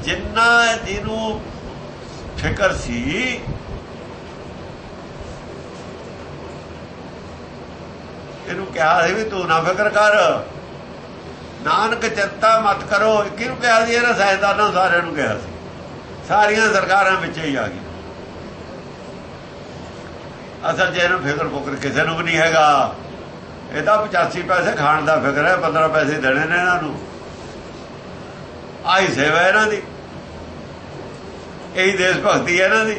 ਜਿੰਨਾ ਜਿਹਨੂੰ ਫਿਕਰ ਸੀ ਇਹਨੂੰ ਕਿਹਾ ਸੀ ਵੀ ਤੂੰ ਨਾ ਫਿਕਰ ਕਰ, ਨਾਨਕ ਚਿੰਤਾ ਮਤ ਕਰੋ। ਕਿਹਨੂੰ ਕਿਹਾ ਸੀ? ਇਹਨਾਂ ਸਾਇੰਸਦਾਨਾਂ ਸਾਰਿਆਂ ਨੂੰ ਕਿਹਾ ਸੀ, ਸਾਰੀਆਂ ਸਰਕਾਰਾਂ ਵਿੱਚ ਹੀ ਆ ਗਈ। ਅਸਲ 'ਚ ਇਹਨੂੰ ਫਿਕਰ ਫੁਕਰ ਕਿਸੇ ਨੂੰ ਵੀ ਨਹੀਂ ਹੈਗਾ। ਇਹਦਾ 85 ਪੈਸੇ ਖਾਣ ਦਾ ਫਿਕਰ ਹੈ, 15 ਪੈਸੇ ਦੇਣੇ ਨੇ ਇਹਨਾਂ ਨੂੰ। ਆਹੀ ਸੇਵਾ ਇਹਨਾਂ ਦੀ, ਇਹੀ ਦੇਸ਼ ਭਗਤੀ ਹੈ ਇਹਨਾਂ ਦੀ।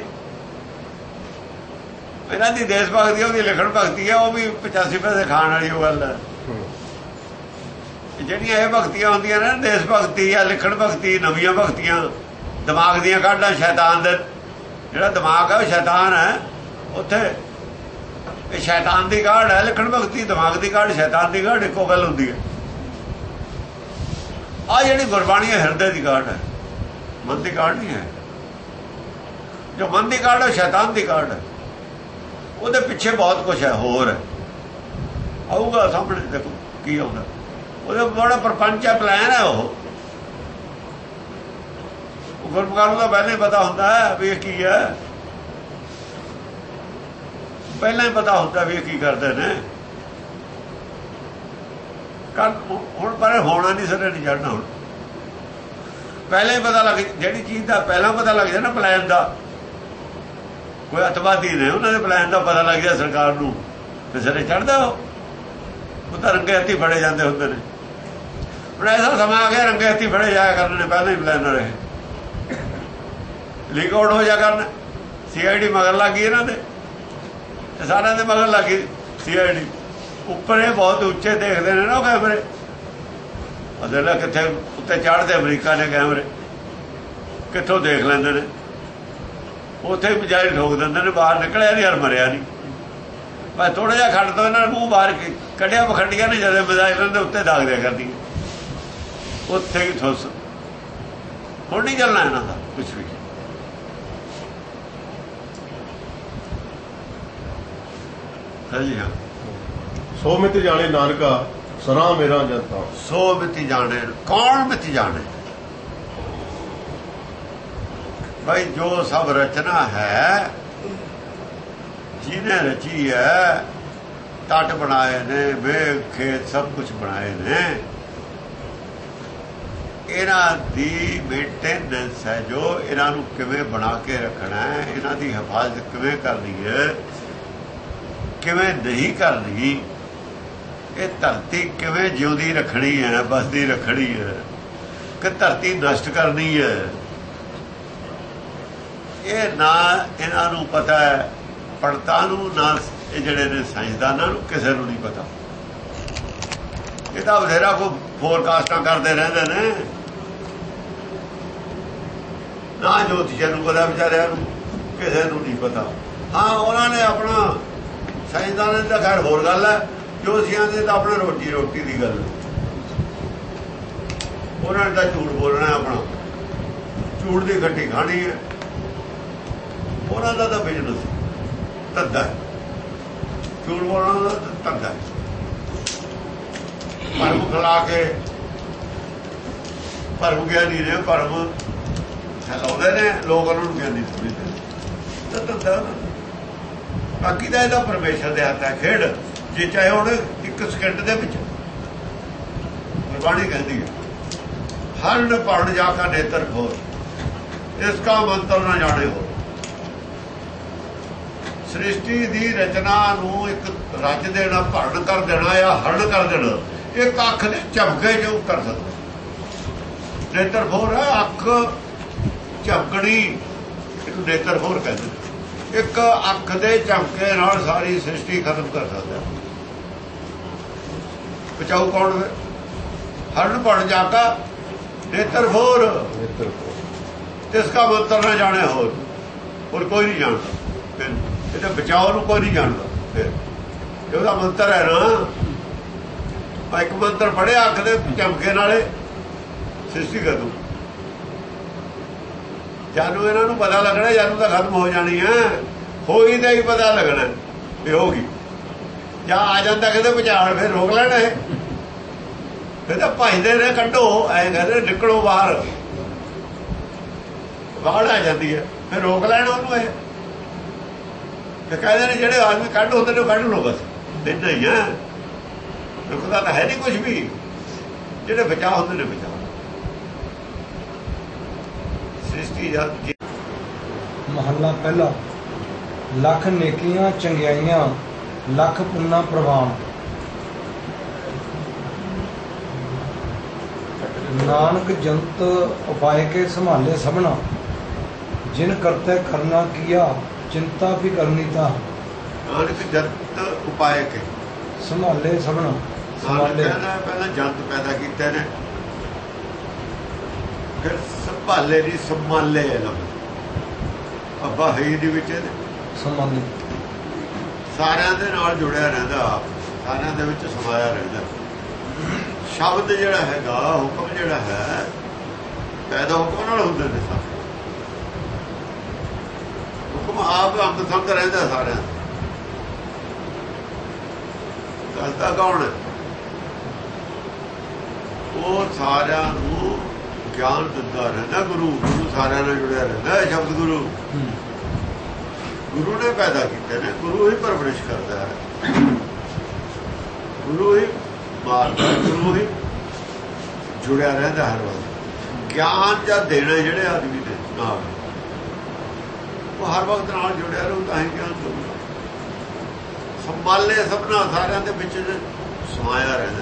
ਇਹਨਾਂ ਦੀ ਦੇਸ਼ ਭਗਤੀ, ਉਹਦੀ ਲਿਖਣ ਭਗਤੀ ਹੈ, ਉਹ ਵੀ 85 ਪੈਸੇ ਖਾਣ ਵਾਲੀ ਉਹ ਗੱਲ ਹੈ। ਜਿਹੜੀਆਂ ਇਹ ਭਗਤੀਆਂ ਹੁੰਦੀਆਂ ਨੇ, ਦੇਸ਼ ਭਗਤੀ ਆ, ਲਿਖਣ ਭਗਤੀ, ਨਵੀਆਂ ਭਗਤੀਆਂ, ਦਿਮਾਗ ਦੀਆਂ ਕਾਢਾਂ, ਸ਼ੈਤਾਨ ਦੇ ਜਿਹੜਾ ਦਿਮਾਗ ਹੈ ਉਹ ਸ਼ੈਤਾਨ ਹੈ। ਉੱਥੇ ਇਹ ਸ਼ੈਤਾਨ ਦੀ ਕਾਢ ਹੈ, ਲਿਖਣ ਭਗਤੀ ਦਿਮਾਗ ਦੀ ਕਾਢ, ਸ਼ੈਤਾਨ ਦੀ ਕਾਢ ਇੱਕੋ ਗੱਲ ਹੁੰਦੀ ਹੈ। ਆਹ ਜਿਹੜੀ ਗੁਰਬਾਣੀ ਹੈ ਹਿਰਦੇ ਦੀ ਕਾਢ ਹੈ, ਮਨ ਦੀ ਕਾਢ ਨਹੀਂ ਹੈ। ਜੋ ਮਨ ਦੀ ਕਾਢ ਹੈ ਸ਼ੈਤਾਨ ਦੀ ਕਾਢ ਹੈ। ਉਹਦੇ ਪਿੱਛੇ ਬਹੁਤ ਕੁਛ ਹੈ ਹੋਰ ਹੈ, ਆਊਗਾ ਸਾਹਮਣੇ, ਦੇਖੋ ਕੀ ਆਉਂਦਾ। ਉਹਦਾ ਬੜਾ ਪ੍ਰਪੰਚ ਹੈ, ਪਲਾਨ ਹੈ। ਉਹ ਗੁਰਮੁਖਾਂ ਨੂੰ ਤਾਂ ਪਹਿਲਾਂ ਹੀ ਪਤਾ ਹੁੰਦਾ ਹੈ ਵੀ ਇਹ ਕੀ ਹੈ, ਪਹਿਲਾਂ ਹੀ ਪਤਾ ਹੁੰਦਾ ਵੀ ਇਹ ਕੀ ਕਰਦੇ ਨੇ। ਹੁਣ ਪਰ ਹੋਣਾ ਨਹੀਂ, ਸਿਰੇ ਨਹੀਂ ਚੜ੍ਹਨਾ। ਹੁਣ ਪਹਿਲਾਂ ਹੀ ਪਤਾ ਲੱਗ, ਜਿਹੜੀ ਚੀਜ਼ ਦਾ ਪਹਿਲਾਂ ਪਤਾ ਲੱਗ ਜਾਏ ਨਾ ਪਲਾਨ ਦਾ, ਕੋਈ ਅਤਵਾਦੀ ਨੇ ਉਹਨਾਂ ਦੇ ਪਲਾਨ ਦਾ ਪਤਾ ਲੱਗ ਗਿਆ ਸਰਕਾਰ ਨੂੰ, ਤੇ ਸਿਰੇ ਚੜ੍ਹਦਾ। ਉਹ ਤਾਂ ਰੰਗੇ ਹੱਥੀਂ ਫੜੇ ਜਾਂਦੇ ਹੁੰਦੇ ਨੇ। ਹੁਣ ਐਸਾ ਸਮਾਂ ਆ ਗਿਆ ਰੰਗੇ ਹੱਥੀਂ ਫੜੇ ਜਾਇਆ ਕਰਨ ਨੇ, ਪਹਿਲਾਂ ਹੀ ਪਲਾਨ ਰਹੇ ਲੀਕ ਆਊਟ ਹੋ ਜਾ ਕਰਨ। CID ਮਗਰ ਲੱਗ ਗਈ ਇਹਨਾਂ ਦੇ, ਸਾਰਿਆਂ ਦੇ ਮਗਰ ਲੱਗ ਗਈ CID। ਉੱਪਰ ਇਹ ਬਹੁਤ ਉੱਚੇ ਦੇਖਦੇ ਨੇ ਨਾ ਉਹ ਕੈਮਰੇ, ਅਦਲਾ ਕਿੱਥੇ ਉੱਤੇ ਚੜ੍ਹਦੇ ਅਮਰੀਕਾ ਨੇ ਕੈਮਰੇ, ਕਿੱਥੋਂ ਦੇਖ ਲੈਂਦੇ ਨੇ। ਉੱਥੇ ਹੀ ਬਜਾਏ ਠੋਕ ਦਿੰਦੇ ਨੇ, ਬਾਹਰ ਨਿਕਲਿਆ ਨਹੀਂ ਹਰ ਮਰਿਆ ਨਹੀਂ। ਬਸ ਥੋੜ੍ਹਾ ਜਿਹਾ ਖੱਡ ਤੋਂ ਇਹਨਾਂ ਨੇ ਮੂੰਹ ਬਾਹਰ ਕੱਢਿਆ, ਪਖੰਡੀਆਂ ਨੇ ਜਦੋਂ ਮਿਜ਼ਾਈਲਾਂ ਦੇ ਉੱਤੇ ਦਾਗ ਦਿਆ ਕਰਦੀ, ਉੱਥੇ ਹੀ ਠੁੱਸ। ਹੁਣ ਨਹੀਂ ਚੱਲਣਾ ਇਹਨਾਂ ਦਾ ਕੁਛ ਵੀ। ਹਾਂਜੀ ਹਾਂ। ਸੋ ਮਿਤ ਜਾਣੇ ਨਾਨਕਾ ਸਰਾ ਮੇਰਾ ਜਨਤਾ। ਸੋ ਮਿਤ ਜਾਣੇ, ਕੌਣ ਮਿਤ ਜਾਣੇ? ਭਾਈ ਜੋ ਸਭ ਰਚਨਾ ਹੈ, ਜਿਹਨੇ ਰਚੀ ਹੈ, ਤਟ ਬਣਾਏ ਨੇ, ਮੇਘ ਖੇਤ ਸਭ ਕੁਛ ਬਣਾਏ ਨੇ, ਇਹਨਾਂ ਦੀ ਮੇਨਟੇਨੈਂਸ ਹੈ। ਜੋ ਇਹਨਾਂ ਨੂੰ ਕਿਵੇਂ ਬਣਾ ਕੇ ਰੱਖਣਾ ਹੈ, ਇਹਨਾਂ ਦੀ ਹਿਫਾਜ਼ਤ ਕਿਵੇਂ ਕਰਨੀ ਹੈ, ਕਿਵੇਂ ਨਹੀਂ ਕਰਨੀ, ਇਹ ਧਰਤੀ ਕਿਵੇਂ ਜਿਉਂਦੀ ਰੱਖਣੀ ਹੈ, ਬਸਦੀ ਰੱਖਣੀ ਹੈ, ਕਿ ਧਰਤੀ ਨਸ਼ਟ ਕਰਨੀ ਹੈ, ਇਹ ਨਾ ਇਹਨਾਂ ਨੂੰ ਪਤਾ ਹੈ। ਪੰਡਤਾਂ ਨੂੰ ਨਾ, ਇਹ ਜਿਹੜੇ ਨੇ ਸਾਇੰਸਦਾਨਾਂ ਨੂੰ, ਕਿਸੇ ਨੂੰ ਨਹੀਂ ਪਤਾ। ਇਹ ਤਾਂ ਬਥੇਰਾ ਕੋ ਫੋਰਕਾਸਟਾਂ ਕਰਦੇ ਰਹਿੰਦੇ ਨੇ, ਨਾ ਜੋਤੀਸ਼ਾਂ ਨੂੰ ਪਤਾ, ਵਿਚਾਰਿਆਂ ਨੂੰ ਕਿਸੇ ਨੂੰ ਨਹੀਂ ਪਤਾ। ਹਾਂ, ਉਹਨਾਂ ਨੇ ਆਪਣਾ, ਸਾਇੰਸਦਾਨਾਂ ਦੀ ਤਾਂ ਖੈਰ ਹੋਰ ਗੱਲ ਹੈ, ਜੋਤੀਸ਼ੀਆਂ ਦੀ ਤਾਂ ਆਪਣਾ ਰੋਟੀ ਦੀ ਗੱਲ। ਉਹਨਾਂ ਨੇ ਤਾਂ ਝੂਠ ਬੋਲਣਾ, ਆਪਣਾ ਝੂਠ ਦੀ ਖੱਟੀ ਖਾਣੀ ਹੈ। ਉਹਨਾਂ ਦਾ ਤਾਂ ਬਿਜ਼ਨਸ ਧੰਦਾ ਹੈ, ਝੂਠ ਬੋਲਣਾ ਦਾ ਧੰਦਾ ਹੈ। ਭਰਮ ਖਿਲਾ ਕੇ, ਭਰਮ ਗਿਆਨੀ ਨੇ, ਭਰਮ ਫੈਲਾਉਂਦੇ ਨੇ, ਲੋਕ ਉਹਨਾਂ ਨੂੰ ਗਿਆਨੀ ਸਮਝਦੇ ਤਾਂ ਧੰਦਾ। ਬਾਕੀ ਤਾਂ ਇਹਦਾ ਪਰਮੇਸ਼ਰ ਦੇ ਹੱਥ ਹੈ ਖੇਡ, ਜੇ ਚਾਹੇ ਹੁਣ 1 ਸਕਿੰਟ ਦੇ ਵਿੱਚ। ਗੁਰਬਾਣੀ ਕਹਿੰਦੀ ਹੈ, ਹਰਨ ਪੜ੍ਹ ਜਾ ਕਾ ਨੇਤਰ ਖੋਰ, ਇਸ ਕਾ ਮੰਤਰ ਨਾ ਜਾਣੇ ਹੋ। ਸ੍ਰਿਸ਼ਟੀ ਦੀ ਰਚਨਾ ਨੂੰ ਇੱਕ ਰਚ ਦੇਣਾ, ਭਰਨ ਕਰ ਦੇਣਾ ਜਾਂ ਹਰਨ ਕਰ ਦੇਣਾ, ਇੱਕ ਅੱਖ ਦੇ ਝਪਕੇ ਜੋ ਕਰ ਸਕਦਾ। ਨੇਤਰ ਖੋਰ ਹੈ, ਅੱਖ ਝਪਕਣੀ, ਇਹਨੂੰ ਨੇਤਰ ਖੋਰ ਕਹਿੰਦੇ। ਇੱਕ ਅੱਖ ਦੇ ਝਪਕੇ ਨਾਲ ਸਾਰੀ ਸ੍ਰਿਸ਼ਟੀ ਖਤਮ ਕਰ ਸਕਦਾ। ਬਚਾਓ ਕੌਣ? ਹਰਨ ਪੜ ਜਾਕਾ ਨੇਤਰ ਖੋਰ, ਤਿਸ ਕਾ ਮੰਤਰ ਨਾ ਜਾਣੇ ਹੋਰ ਕੋਈ ਨਹੀਂ ਜਾਣਦਾ। ਇਹਦੇ ਬਚਾਓ ਨੂੰ ਕੋਈ ਨਹੀਂ ਜਾਣਦਾ। ਫਿਰ ਉਹਦਾ ਮੰਤਰ ਹੈ ਨਾ, ਇੱਕ ਮੰਤਰ ਪੜਿਆ ਅੱਖ ਦੇ ਝਮਕੇ ਨਾਲੇ ਸ੍ਰਿਸ਼ਟੀ ਖਤਮ। ਜਾਨੂੰ ਇਹਨਾਂ ਨੂੰ ਪਤਾ ਲੱਗਣਾ, ਜਾਨੂੰ ਤਾਂ ਖਤਮ ਹੋ ਜਾਣੀ ਹੈ, ਹੋਈ ਤਾਂ ਹੀ ਪਤਾ ਲੱਗਣਾ ਵੀ ਹੋ ਗਈ। ਜਾਂ ਆ ਜਾਂਦਾ ਕਿਤੇ ਭੁਚਾਲ, ਫਿਰ ਰੋਕ ਲੈਣਾ। ਇਹ ਫਿਰ ਤਾਂ ਭਜਦੇ ਨੇ, ਕੱਢੋ, ਐਂ ਕਹਿੰਦੇ ਨਿਕਲੋ ਬਾਹਰ। ਬਾੜ ਆ ਜਾਂਦੀ ਹੈ, ਫਿਰ ਰੋਕ ਲੈਣ ਉਹਨੂੰ। ਇਹ ਤੇ ਕਹਿੰਦੇ ਨੇ ਜਿਹੜੇ ਆਦਮੀ ਕੱਢ ਹੁੰਦੇ ਨੇ ਉਹ ਕੱਢ ਲਓ ਬਸ, ਇੰਨਾ ਹੀ ਹੈ। ਰੁਕਦਾ ਤਾਂ ਹੈ ਨਹੀਂ ਕੁਝ ਵੀ, ਜਿਹੜੇ ਬਚਾ ਹੁੰਦੇ ਨੇ ਬਚਾ। ਸ੍ਰਿਸ਼ਟੀ ਜਦ ਮਹੱਲਾ ਪਹਿਲਾ। ਲੱਖ ਨੇਕੀਆਂ ਚੰਗਿਆਈਆਂ ਲੱਖ ਪੁੰਨਾ ਪ੍ਰਵਾਨ। ਨਾਨਕ ਜੰਤ ਉਪਾਇ ਕੇ ਸੰਭਾਲੇ ਸਭਨਾ, ਜਿਨ ਕਰਤੇ ਕਰਨਾ ਕੀਆ ਚਿੰਤਾ ਵੀ ਕਰਨੀ ਤਾਂ। ਨਾਨਕ ਜੰਤ ਉਪਾਇ ਕੇ ਸੰਭਾਲੇ ਸਭਨਾ। ਪਹਿਲਾਂ ਜੰਤ ਪੈਦਾ ਕੀਤੇ ਨੇ, ਫਿਰ ਸੰਭਾਲੇ ਨਹੀਂ ਸੰਭਾਲੇ ਅੱਬਾ ਹੈ ਦੇ ਵਿੱਚ ਸੰਭਾਲੇ ਸਾਰਿਆਂ ਦੇ ਨਾਲ ਜੁੜਿਆ ਰਹਿੰਦਾ, ਆਪ ਸਾਰਿਆਂ ਦੇ ਵਿੱਚ ਸਮਾਇਆ ਰਹਿੰਦਾ। ਸ਼ਬਦ ਜਿਹੜਾ ਹੈਗਾ, ਹੁਕਮ ਜਿਹੜਾ ਹੈ, ਪੈਦਾ ਹੁਕਮ ਨਾਲ ਹੁੰਦੇ ਨੇ ਸਾਰੇ। ਹੁਕਮ ਆਪ ਅੰਗ ਸੰਗ ਰਹਿੰਦਾ ਸਾਰਿਆਂ ਦਾ। ਦੱਸਦਾ ਕੌਣ ਹੈ? ਉਹ ਸਾਰਿਆਂ ਨੂੰ ਗਿਆਨ ਦਿੰਦਾ ਰਹਿੰਦਾ ਗੁਰੂ। ਗੁਰੂ ਸਾਰਿਆਂ ਨਾਲ ਜੁੜਿਆ ਰਹਿੰਦਾ। ਸ਼ਬਦ ਗੁਰੂ, ਗੁਰੂ ਨੇ ਪੈਦਾ ਕੀਤੇ ਨੇ, ਗੁਰੂ ਹੀ ਪਰਵਰਿਸ਼ ਕਰਦਾ ਹੈ, ਗੁਰੂ ਹੀ ਮਾਰਦਾ, ਗੁਰੂ ਹੀ ਜੁੜਿਆ ਰਹਿੰਦਾ ਹਰ ਵਕਤ। ਗਿਆਨ ਜਾਂ ਦੇਣਾ ਜਿਹੜੇ ਆਦਮੀ ਦੇ ਨਾਲ, ਉਹ ਹਰ ਵਕਤ ਨਾਲ ਜੁੜਿਆ ਰਹੂ, ਤਾਂ ਹੀ ਗਿਆਨ ਦਊਗਾ। ਸੰਭਾਲੇ ਸਭਨਾ, ਸਾਰਿਆਂ ਦੇ ਵਿੱਚ ਸਮਾਇਆ ਰਹਿੰਦਾ।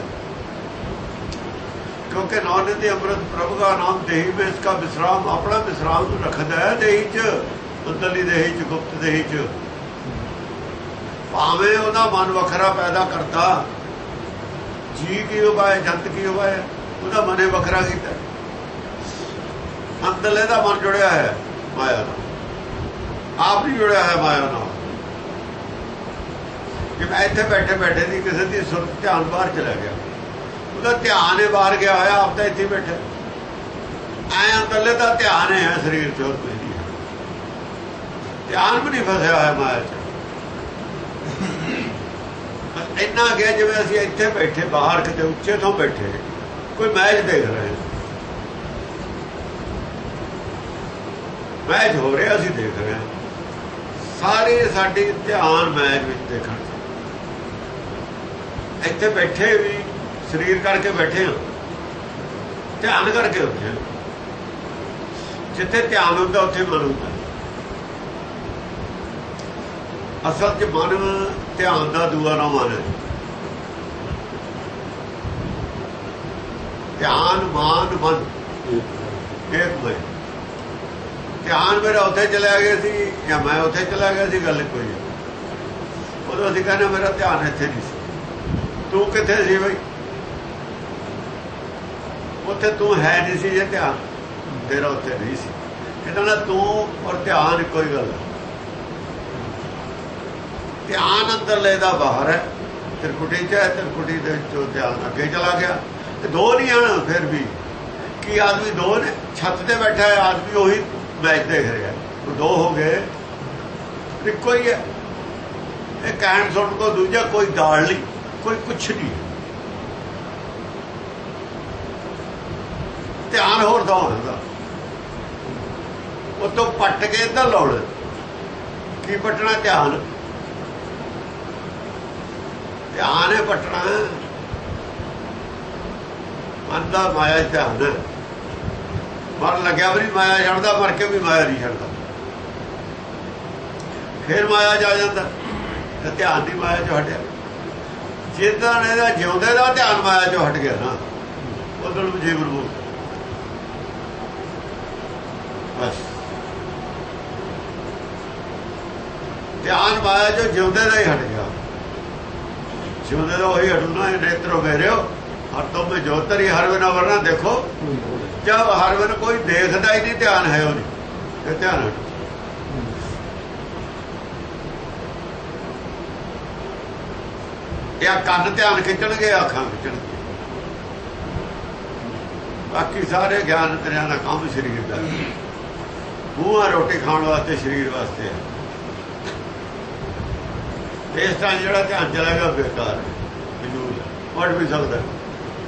ਕਿਉਂਕਿ ਨਾਨਕ ਦੇ ਅੰਮ੍ਰਿਤ ਪ੍ਰਭ ਦਾ ਨਾਮ ਦੇਹੀ ਵਿੱਚ ਇਸਕਾ ਵਿਸਰਾਮ, ਆਪਣਾ ਵਿਸਰਾਮ ਨੂੰ ਰੱਖਦਾ ਹੈ ਦੇਹੀ 'ਚ, ਅੰਦਰਲੀ ਦੇਹੀ 'ਚ, ਗੁਪਤ ਦੇਹੀ 'ਚ। ਭਾਵੇਂ ਉਹਦਾ ਮਨ ਵੱਖਰਾ ਪੈਦਾ ਕਰਤਾ, ਜੀ ਕੀ ਉਪਾਏ, ਜੰਤ ਕੀ ਉਪਾਏ, ਉਹਦਾ ਮਨ ਵੱਖਰਾ ਕੀਤਾ। ਅੰਦਰਲੇ ਦਾ ਮਨ ਜੁੜਿਆ ਹੈ ਮਾਇਆ ਨਾਲ, ਆਪ ਨਹੀਂ ਜੁੜਿਆ ਹੈ ਮਾਇਆ ਨਾਲ। ਜੇ ਮੈਂ ਇੱਥੇ ਬੈਠੇ ਬੈਠੇ ਦੀ ਕਿਸੇ ਦੀ ਸੁਰਤ ਧਿਆਨ ਬਾਹਰ ਚਲਾ ਗਿਆ, ਉਹਦਾ ਧਿਆਨ ਹੀ ਬਾਹਰ ਗਿਆ ਹੋਇਆ, ਆਪ ਤਾਂ ਇੱਥੇ ਬੈਠੇ। ਐ ਅੰਦਰਲੇ ਦਾ ਧਿਆਨ ਹੈ ਸਰੀਰ 'ਚ, ਹੋਰ ਕੋਈ ਨਹੀਂ। ਧਿਆਨ ਵੀ ਨਹੀਂ ਫਸਿਆ ਹੋਇਆ ਮਾਇਆ 'ਚ। ਇੰਨਾ ਗਿਆ ਜਿਵੇਂ ਅਸੀਂ ਇੱਥੇ ਬੈਠੇ, ਬਾਹਰ ਕਿਤੇ ਉੱਚੇ ਤੋਂ ਬੈਠੇ, ਕੋਈ ਮੈਚ ਦੇਖ ਰਹੇ, ਮੈਚ ਹੋ ਰਿਹਾ, ਅਸੀਂ ਦੇਖ ਰਹੇ ਹਾਂ। ਸਾਰੇ ਸਾਡੀ ਧਿਆਨ ਮੈਚ ਵਿੱਚ ਦੇਖਣ। ਇੱਥੇ ਬੈਠੇ ਵੀ ਸਰੀਰ ਕਰਕੇ ਬੈਠੇ ਹਾਂ, ਧਿਆਨ ਕਰਕੇ ਉੱਠੇ। ਜਿੱਥੇ ਧਿਆਨ ਹੁੰਦਾ ਉੱਥੇ ਮਨ ਹੁੰਦਾ। ਅਸਲ 'ਚ ਮਨ ਧਿਆਨ ਦਾ ਦੂਆ ਨਾ ਮਨ ਹੈ। ਧਿਆਨ ਮਾਨ ਮਨ ਇੱਕ ਹੋਏ। ਧਿਆਨ ਮੇਰਾ ਉੱਥੇ ਚਲਿਆ ਗਿਆ ਸੀ ਜਾਂ ਮੈਂ ਉੱਥੇ ਚਲਾ ਗਿਆ ਸੀ, ਗੱਲ ਕੋਈ ਹੈ। ਉਦੋਂ ਅਸੀਂ ਕਹਿੰਦੇ ਮੇਰਾ ਧਿਆਨ ਇੱਥੇ ਨਹੀਂ ਸੀ। ਤੂੰ ਕਿੱਥੇ ਸੀ ਬਈ? ਉੱਥੇ ਤੂੰ ਹੈ ਨਹੀਂ ਸੀ ਜੇ ਧਿਆਨ ਤੇਰਾ ਉੱਥੇ ਨਹੀਂ ਸੀ। ਇਹਨਾਂ ਨਾਲ ਤੂੰ ਔਰ ਧਿਆਨ ਕੋਈ ਗੱਲ ਹੈ। ਧਿਆਨ ਅੰਦਰਲੇ ਦਾ ਬਾਹਰ ਹੈ, ਤਿਰਕੁਟੀ 'ਚ ਹੈ, ਤਿਰਕੁਟੀ ਦੇ ਵਿੱਚੋਂ ਧਿਆਨ ਅੱਗੇ ਚਲਾ ਗਿਆ। ਤੇ ਦੋ ਨਹੀਂ ਆਣਾ ਫਿਰ ਵੀ ਕੀ ਆਦਮੀ ਦੋ ਨੇ। ਛੱਤ ਤੇ ਬੈਠਾ ਹੈ ਆਦਮੀ, ਉਹੀ ਮੈਚ ਦੇਖ ਰਿਹਾ, ਉਹ ਦੋ ਹੋ ਗਏ, ਇੱਕੋ ਹੀ ਹੈ। ਇਹ ਕਹਿਣ ਸੁਣ ਕੋ ਦੂਜਾ ਕੋਈ ਦਾਲ ਨਹੀਂ, ਕੋਈ ਕੁਛ ਨਹੀਂ। ਧਿਆਨ ਹੋਰ ਦਾ ਹੁੰਦਾ, ਉਹ ਤੋਂ ਪੱਟ ਕੇ ਇੱਧਰ ਲਾਉਣਾ। ਕੀ ਪੱਟਣਾ? ਧਿਆਨ। ਧਿਆਨ ਹੈ ਪੱਟਣਾ। ਮਨ ਦਾ ਮਾਇਆ ਧਿਆਨ ਹੈ। ਮਰ ਲੱਗਿਆ ਵੀ ਨਹੀਂ ਮਾਇਆ ਛੱਡਦਾ, ਮਰ ਕੇ ਵੀ ਮਾਇਆ ਨਹੀਂ ਛੱਡਦਾ। ਫਿਰ ਮਾਇਆ ਜਾ ਜਾਂਦਾ ਤੇ ਧਿਆਨ ਦੀ ਮਾਇਆ ਚੋਂ ਹਟਿਆ। ਜਿੱਦਾਂ ਇਹਦਾ ਜਿਉਂਦੇ ਦਾ ਧਿਆਨ ਮਾਇਆ ਚੋਂ ਹਟ ਗਿਆ ਨਾ, ਉਦੋਂ ਨੂੰ ਜੀਵਨ ਮੁਕਤ। ਬਸ ਧਿਆਨ ਮਾਇਆ ਚੋਂ ਜਿਉਂਦੇ ਦਾ ਹੀ ਹਟ ਗਿਆ। ਜਿਉਂਦੇ ਦਾ ਉਹੀ ਹਟੂਣਾ। ਨੇਤਰੋ ਮੇਰਿਓ ਹਰ ਤੋਂ ਮੈਂ ਜੋਤਰੀ ਹਰ ਬਿਨਾ ਵਰਨਾ ਦੇਖੋ। ਜਦ ਹਰ ਬਿਨ ਕੋਈ ਦੇਖਦਾ ਹੀ ਨਹੀਂ, ਧਿਆਨ ਹੈ ਉਹ ਨਹੀਂ, ਇਹ ਧਿਆਨ ਹਟ। ਇਹ ਕੰਨ ਧਿਆਨ ਖਿੱਚਣਗੇ, ਅੱਖਾਂ ਖਿੱਚਣਗੇ। ਬਾਕੀ ਸਾਰੇ ਗਿਆਨ ਤੇਰਿਆਂ ਦਾ ਕੰਮ ਸਰੀਰ ਦਾ। ਮੂੰਹ ਰੋਟੀ ਖਾਣ ਵਾਸਤੇ, ਸਰੀਰ ਵਾਸਤੇ ਹੈ। ਇਸ ਤਰ੍ਹਾਂ ਜਿਹੜਾ ਧਿਆਨ ਚਲਾ ਗਿਆ ਬੇਕਾਰ ਮੜ ਵੀ ਸਕਦਾ।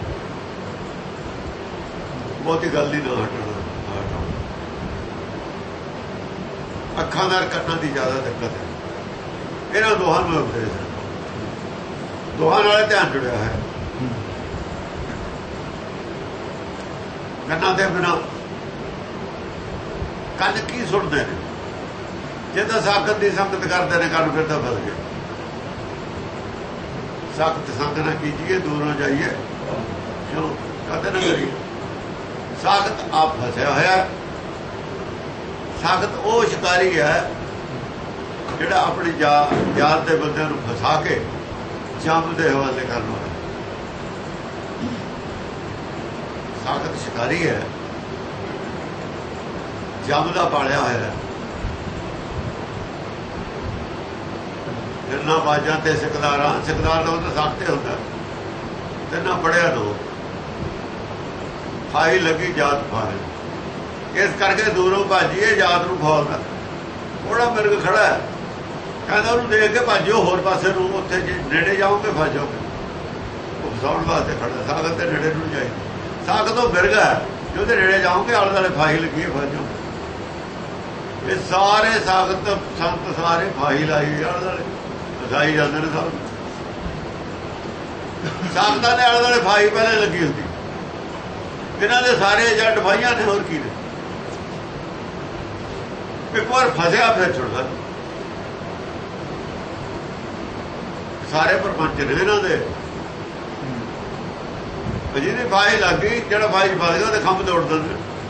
ਬਹੁਤੀ ਗੱਲ ਹੀ ਨਾ ਹਟਣਾ। ਅੱਖਾਂ ਦਾ ਕੰਨਾਂ ਦੀ ਜ਼ਿਆਦਾ ਦਿੱਕਤ ਹੈ। ਇਹਨਾਂ ਦੋਹਾਂ ਨੂੰ ਉਪਦੇਸ਼ ਹੈ, ਦੋਹਾਂ ਨਾਲ ਧਿਆਨ ਜੁੜਿਆ ਹੈ। ਕੰਨਾਂ ਦੇ ਬਿਨਾਂ ਕੰਨ ਕੀ ਸੁਣਦੇ ਨੇ? ਜੇ ਤਾਂ ਸਾਖਤ ਦੀ ਸੰਗਤ ਕਰਦੇ ਨੇ ਕੰਨ, ਫਿਰ ਤਾਂ ਫਸ ਗਏ। ਸਖਤ ਸੰਗ ਨਾ ਕੀਜੀਏ, ਦੂਰੋਂ ਜਾਈਏ, ਕਿਉਂ ਕਦੇ ਨਾ ਕਰੀਏ। ਸਾਖਤ ਆਪ ਫਸਿਆ ਹੋਇਆ। ਸਾਖਤ ਉਹ ਸ਼ਿਕਾਰੀ ਹੈ ਜਿਹੜਾ ਆਪਣੀ ਜਾਤ ਦੇ ਬੰਦਿਆਂ ਨੂੰ ਫਸਾ ਕੇ ਜੰਮ ਦੇ ਹਵਾਲੇ ਕਰਨ ਵਾਲਾ। ਸਾਖਤ ਸ਼ਿਕਾਰੀ ਹੈ, ਜੰਮ ਦਾ ਪਾਲਿਆ ਹੋਇਆ। ਨਾ ਬਾਜਾਂ ਤੇ ਸਿਕਦਾਰਾਂ, ਸਿਕਦਾਰ ਦਾ ਤਾਂ ਸਾਖਤੇ ਹੁੰਦਾ ਤੇ ਨਾ ਪੜਿਆ ਲੋ। ਫਾਈ ਲੱਗੀ ਜਾਤ ਫਾਇਲ, ਇਸ ਕਰਕੇ ਦੂਰੋਂ ਭਾਜੀਏ, ਜਾਤ ਨੂੰ ਫੌਲਦਾ। ਉਹਦਾ ਮਿਰਗ ਖੜਾ ਹੈ, ਕਹਿੰਦਾ ਉਹਨੂੰ ਦੇਖ ਕੇ ਭਾਜਿਓ ਹੋਰ ਪਾਸੇ ਨੂੰ, ਉੱਥੇ ਜੇ ਨੇੜੇ ਜਾਓਗੇ ਫਸ ਜਾਓਗੇ। ਉਹ ਫਸਾਉਣ ਵਾਸਤੇ ਖੜਾ। ਸਾਖਤ ਦੇ ਨੇੜੇ ਨੂੰ ਜਾਈ, ਸਾਖਤ ਉਹ ਮਿਰਗ ਹੈ, ਜੇ ਉਹਦੇ ਨੇੜੇ ਜਾਓਗੇ ਆਲੇ ਦੁਆਲੇ ਫਾਈ ਲੱਗੀ ਫਸ ਜਾਓਗੇ। ਇਹ ਸਾਰੇ ਸਾਖਤ ਸੰਤ ਸਾਰੇ ਫਾਈ ਲਾਈ ਆਲੇ ਦੁਆਲੇ ਫਸਾਈ ਜਾਂਦੇ ਨੇ। ਸਭ ਸਾਖਤਾਂ ਦੇ ਆਲੇ ਦੁਆਲੇ ਫਾਈ ਪਹਿਲੇ ਲੱਗੀ ਹੁੰਦੀ। ਇਹਨਾਂ ਦੇ ਸਾਰੇ ਏਜੰਟ ਫਾਈਆਂ ਨੇ, ਹੋਰ ਕੀ ਨੇ। ਇੱਕ ਵਾਰ ਫਸਿਆ ਫਿਰ ਛੁੱਟਦਾ। ਸਾਰੇ ਪ੍ਰਪੰਚ ਨੇ ਇਹਨਾਂ ਦੇ। ਜਿਹਦੀ ਫਾਈ ਲੱਗ ਗਈ, ਜਿਹੜਾ ਫਾਈ ਫਸ ਗਿਆ ਉਹਦੇ ਖੰਭ ਤੋੜ ਦਿੰਦੇ।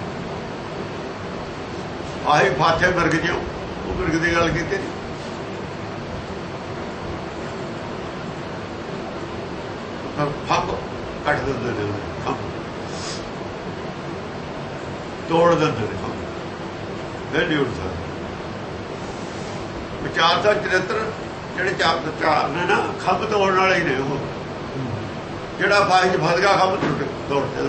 ਆਹੀ ਫਾਥੇ ਮਿਰਗ ਜਿਉ, ਉਹ ਮਿਰਗ ਦੀ ਗੱਲ ਕੀਤੀ ਨਹੀਂ। ਖੰਭ ਕੱਟ ਦਿੰਦੇ ਨੇ, ਖੰਭ ਤੋੜ ਦਿੰਦੇ ਨੇ, ਖੰਭ ਫਿਰ ਨਹੀਂ ਉੱਠ ਸਕਦੇ। 474 ਜਿਹੜੇ ਚਾਰ ਨੇ ਨਾ, ਖੰਭ ਤੋੜਨ ਵਾਲੇ ਹੀ ਨੇ। ਉਹ ਜਿਹੜਾ ਫਾਈ 'ਚ ਫਸ ਗਿਆ, ਖੰਭ ਤੋੜਦੇ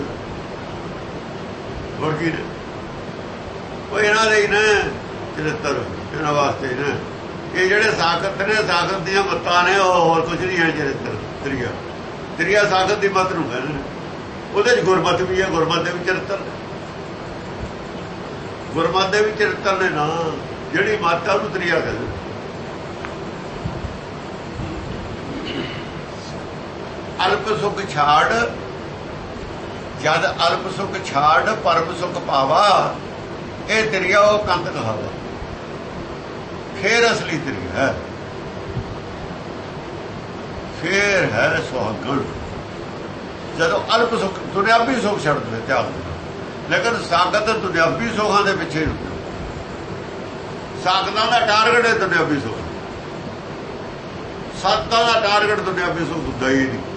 ਹੋਰ ਕੀ ਨੇ। ਉਹ ਇਹਨਾਂ ਦੇ ਹੀ ਨੇ 74, ਇਹਨਾਂ ਵਾਸਤੇ ਨੇ। ਇਹ ਜਿਹੜੇ ਸਾਖਤ ਨੇ, ਸਾਖਤ ਦੀਆਂ ਮੱਤਾਂ ਨੇ, ਉਹ ਹੋਰ ਕੁਝ ਨਹੀਂ ਹੈ। 74 ਤ੍ਰਿਆ ਸਾਖਤ ਦੀ ਮੱਤ ਨੂੰ ਕਹਿੰਦੇ ਨੇ। ਉਹਦੇ 'ਚ ਗੁਰਮਤ ਵੀ ਹੈ, ਗੁਰਮਤ ਦੇ ਵੀ 74 ਨੇ। ਗੁਰਮਤ ਦੇ ਵੀ 74 ਨੇ ਨਾ, ਜਿਹੜੀ ਮੱਤ ਹੈ ਉਹਨੂੰ ਤ੍ਰਿਆ ਕਹਿੰਦੇ। ਅਲਪ ਸੁਖ ਛਾੜ, ਜਦ ਅਲਪ ਸੁਖ ਛਾੜ ਪਰਮ ਸੁਖ ਪਾਵਾ, ਇਹ ਤ੍ਰਿਆ ਉਹ ਕੰਤ ਕਹਾਵਾ। ਫੇਰ ਅਸਲੀ ਤ੍ਰਿਆ ਹੈ, ਫੇਰ ਹੈ ਸੁਹਾਗਣ। ਜਦੋਂ ਅਲਪ ਸੁਖ, ਦੁਨਿਆਵੀ ਸੁਖ ਛੱਡ ਦੇ ਤਿਆਗ ਦੇ, ਲੇਕਿਨ ਸਾਖਤ ਦੁਨਿਆਵੀ ਸੁਖਾਂ ਦੇ ਪਿੱਛੇ ਰੁਕੇ। ਸਾਖਤਾਂ ਦਾ ਟਾਰਗੇਟ ਹੈ ਦੁਨਿਆਵੀ ਸੁਖ, ਸੰਤਾਂ ਦਾ ਟਾਰਗੇਟ ਦੁਨਿਆਵੀ ਸੁਖ ਹੁੰਦਾ ਹੀ ਨਹੀਂ।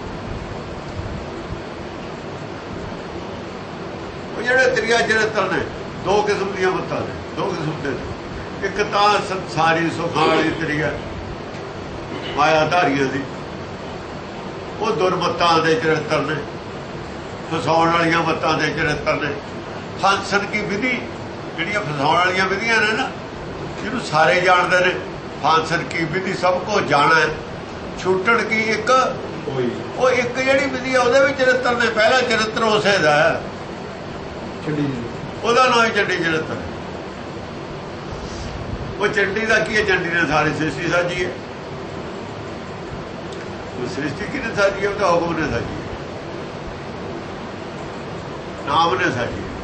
ਉਹ ਜਿਹੜੇ ਤ੍ਰਿਆ ਚਰਿੱਤਰ ਨੇ, ਦੋ ਕਿਸਮ ਦੀਆਂ ਮੱਤਾਂ ਨੇ, ਦੋ ਕਿਸਮ ਦੇ। ਇੱਕ ਤਾਂ ਸੰਸਾਰੀ ਸੁਖਾਂ ਵਾਲੀ ਤ੍ਰਿਆ ਮਾਇਆ ਧਾਰੀਆਂ ਦੀ, ਉਹ ਦੁਰਮੱਤਾਂ ਦੇ ਚਰਿੱਤਰ ਨੇ, ਫਸਾਉਣ ਵਾਲੀਆਂ ਮੱਤਾਂ ਦੇ ਚਰਿੱਤਰ ਨੇ। ਫਾਂਸਣ ਕੀ ਵਿਧੀ, ਜਿਹੜੀਆਂ ਫਸਾਉਣ ਵਾਲੀਆਂ ਵਿਧੀਆਂ ਨੇ ਨਾ, ਜਿਹਨੂੰ ਸਾਰੇ ਜਾਣਦੇ ਨੇ। ਫਾਂਸਣ ਕੀ ਵਿਧੀ ਸਭ ਕੋ ਜਾਣਾ, ਛੁੱਟਣ ਕੀ ਇੱਕ, ਉਹ ਇੱਕ ਜਿਹੜੀ ਵਿਧੀ ਆ ਉਹਦੇ ਵਿੱਚ ਚਰਿੱਤਰ ਨੇ। ਪਹਿਲਾ ਚਰਿੱਤਰ ਉਸੇ ਦਾ ਹੈ, ਉਹਦਾ ਨਾਂ ਹੀ ਚੰਡੀ ਚਰਿੱਤਰ। ਉਹ ਚੰਡੀ ਦਾ ਕੀ ਹੈ? ਚੰਡੀ ਨੇ ਸਾਰੀ ਸ੍ਰਿਸ਼ਟੀ ਸਾਜੀ ਹੈ। ਉਹ ਸ੍ਰਿਸ਼ਟੀ ਕਿਹਨੇ ਸਾਜੀ ਹੈ? ਉਹ ਤਾਂ ਹੁਕਮ ਨੇ ਸਾਜੀ ਹੈ, ਨਾਮ ਨੇ ਸਾਜੀ ਹੈ।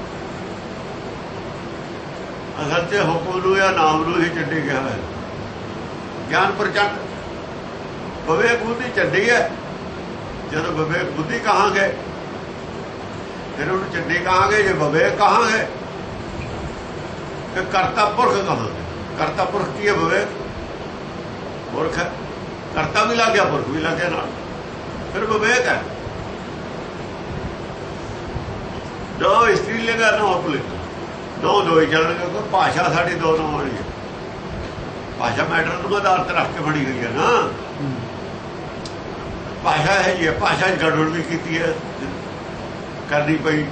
ਅਸਲ 'ਚ ਹੁਕਮ ਨੂੰ ਜਾਂ ਨਾਮ ਨੂੰ ਹੀ ਚੰਡੀ ਕਿਹਾ ਹੈ। ਗਿਆਨ ਪ੍ਰਚੰਡ, ਵਿਵੇਕ ਬੁੱਧੀ ਚੰਡੀ ਹੈ। ਜਦੋਂ ਵਿਵੇਕ ਬੁੱਧੀ ਕਹਾਂਗੇ ਫਿਰ ਉਹਨੂੰ ਚੰਡੀ ਕਹਾਂਗੇ। ਜੇ ਵਿਵੇਕ ਕਹਾਂਗੇ ਫਿਰ ਕਰਤਾ ਪੁਰਖ ਕਹਾਂਗੇ। ਕਰਤਾ ਪੁਰਖ ਕੀ ਹੈ? ਵਿਵੇਕ ਪੁਰਖ ਹੈ। ਕਰਤਾ ਵੀ ਲੱਗ ਗਿਆ, ਪੁਰਖ ਵੀ ਲੱਗ ਗਿਆ ਨਾਲ, ਫਿਰ ਵਿਵੇਕ ਹੈ। ਦੋ ਇਸਤਰੀ ਲਿੰਗਾ ਨਾ ਆਪ ਲਿੰਗਾ, ਦੋ ਹੀ ਚੱਲਣਗੇ। ਕੋਈ ਭਾਸ਼ਾ ਸਾਡੀ ਦੋ ਨੂੰ ਹੋਣੀ ਹੈ। ਭਾਸ਼ਾ ਮੈਟਰ ਨੂੰ ਆਧਾਰ ਤੇ ਰੱਖ ਕੇ ਬਣੀ ਗਈ ਹੈ ਨਾ। ਭਾਸ਼ਾ ਹੈ ਜੀ, ਭਾਸ਼ਾ 'ਚ ਗੜਬੜ ਵੀ ਕੀਤੀ ਹੈ, ਕਰਨੀ ਪਈ।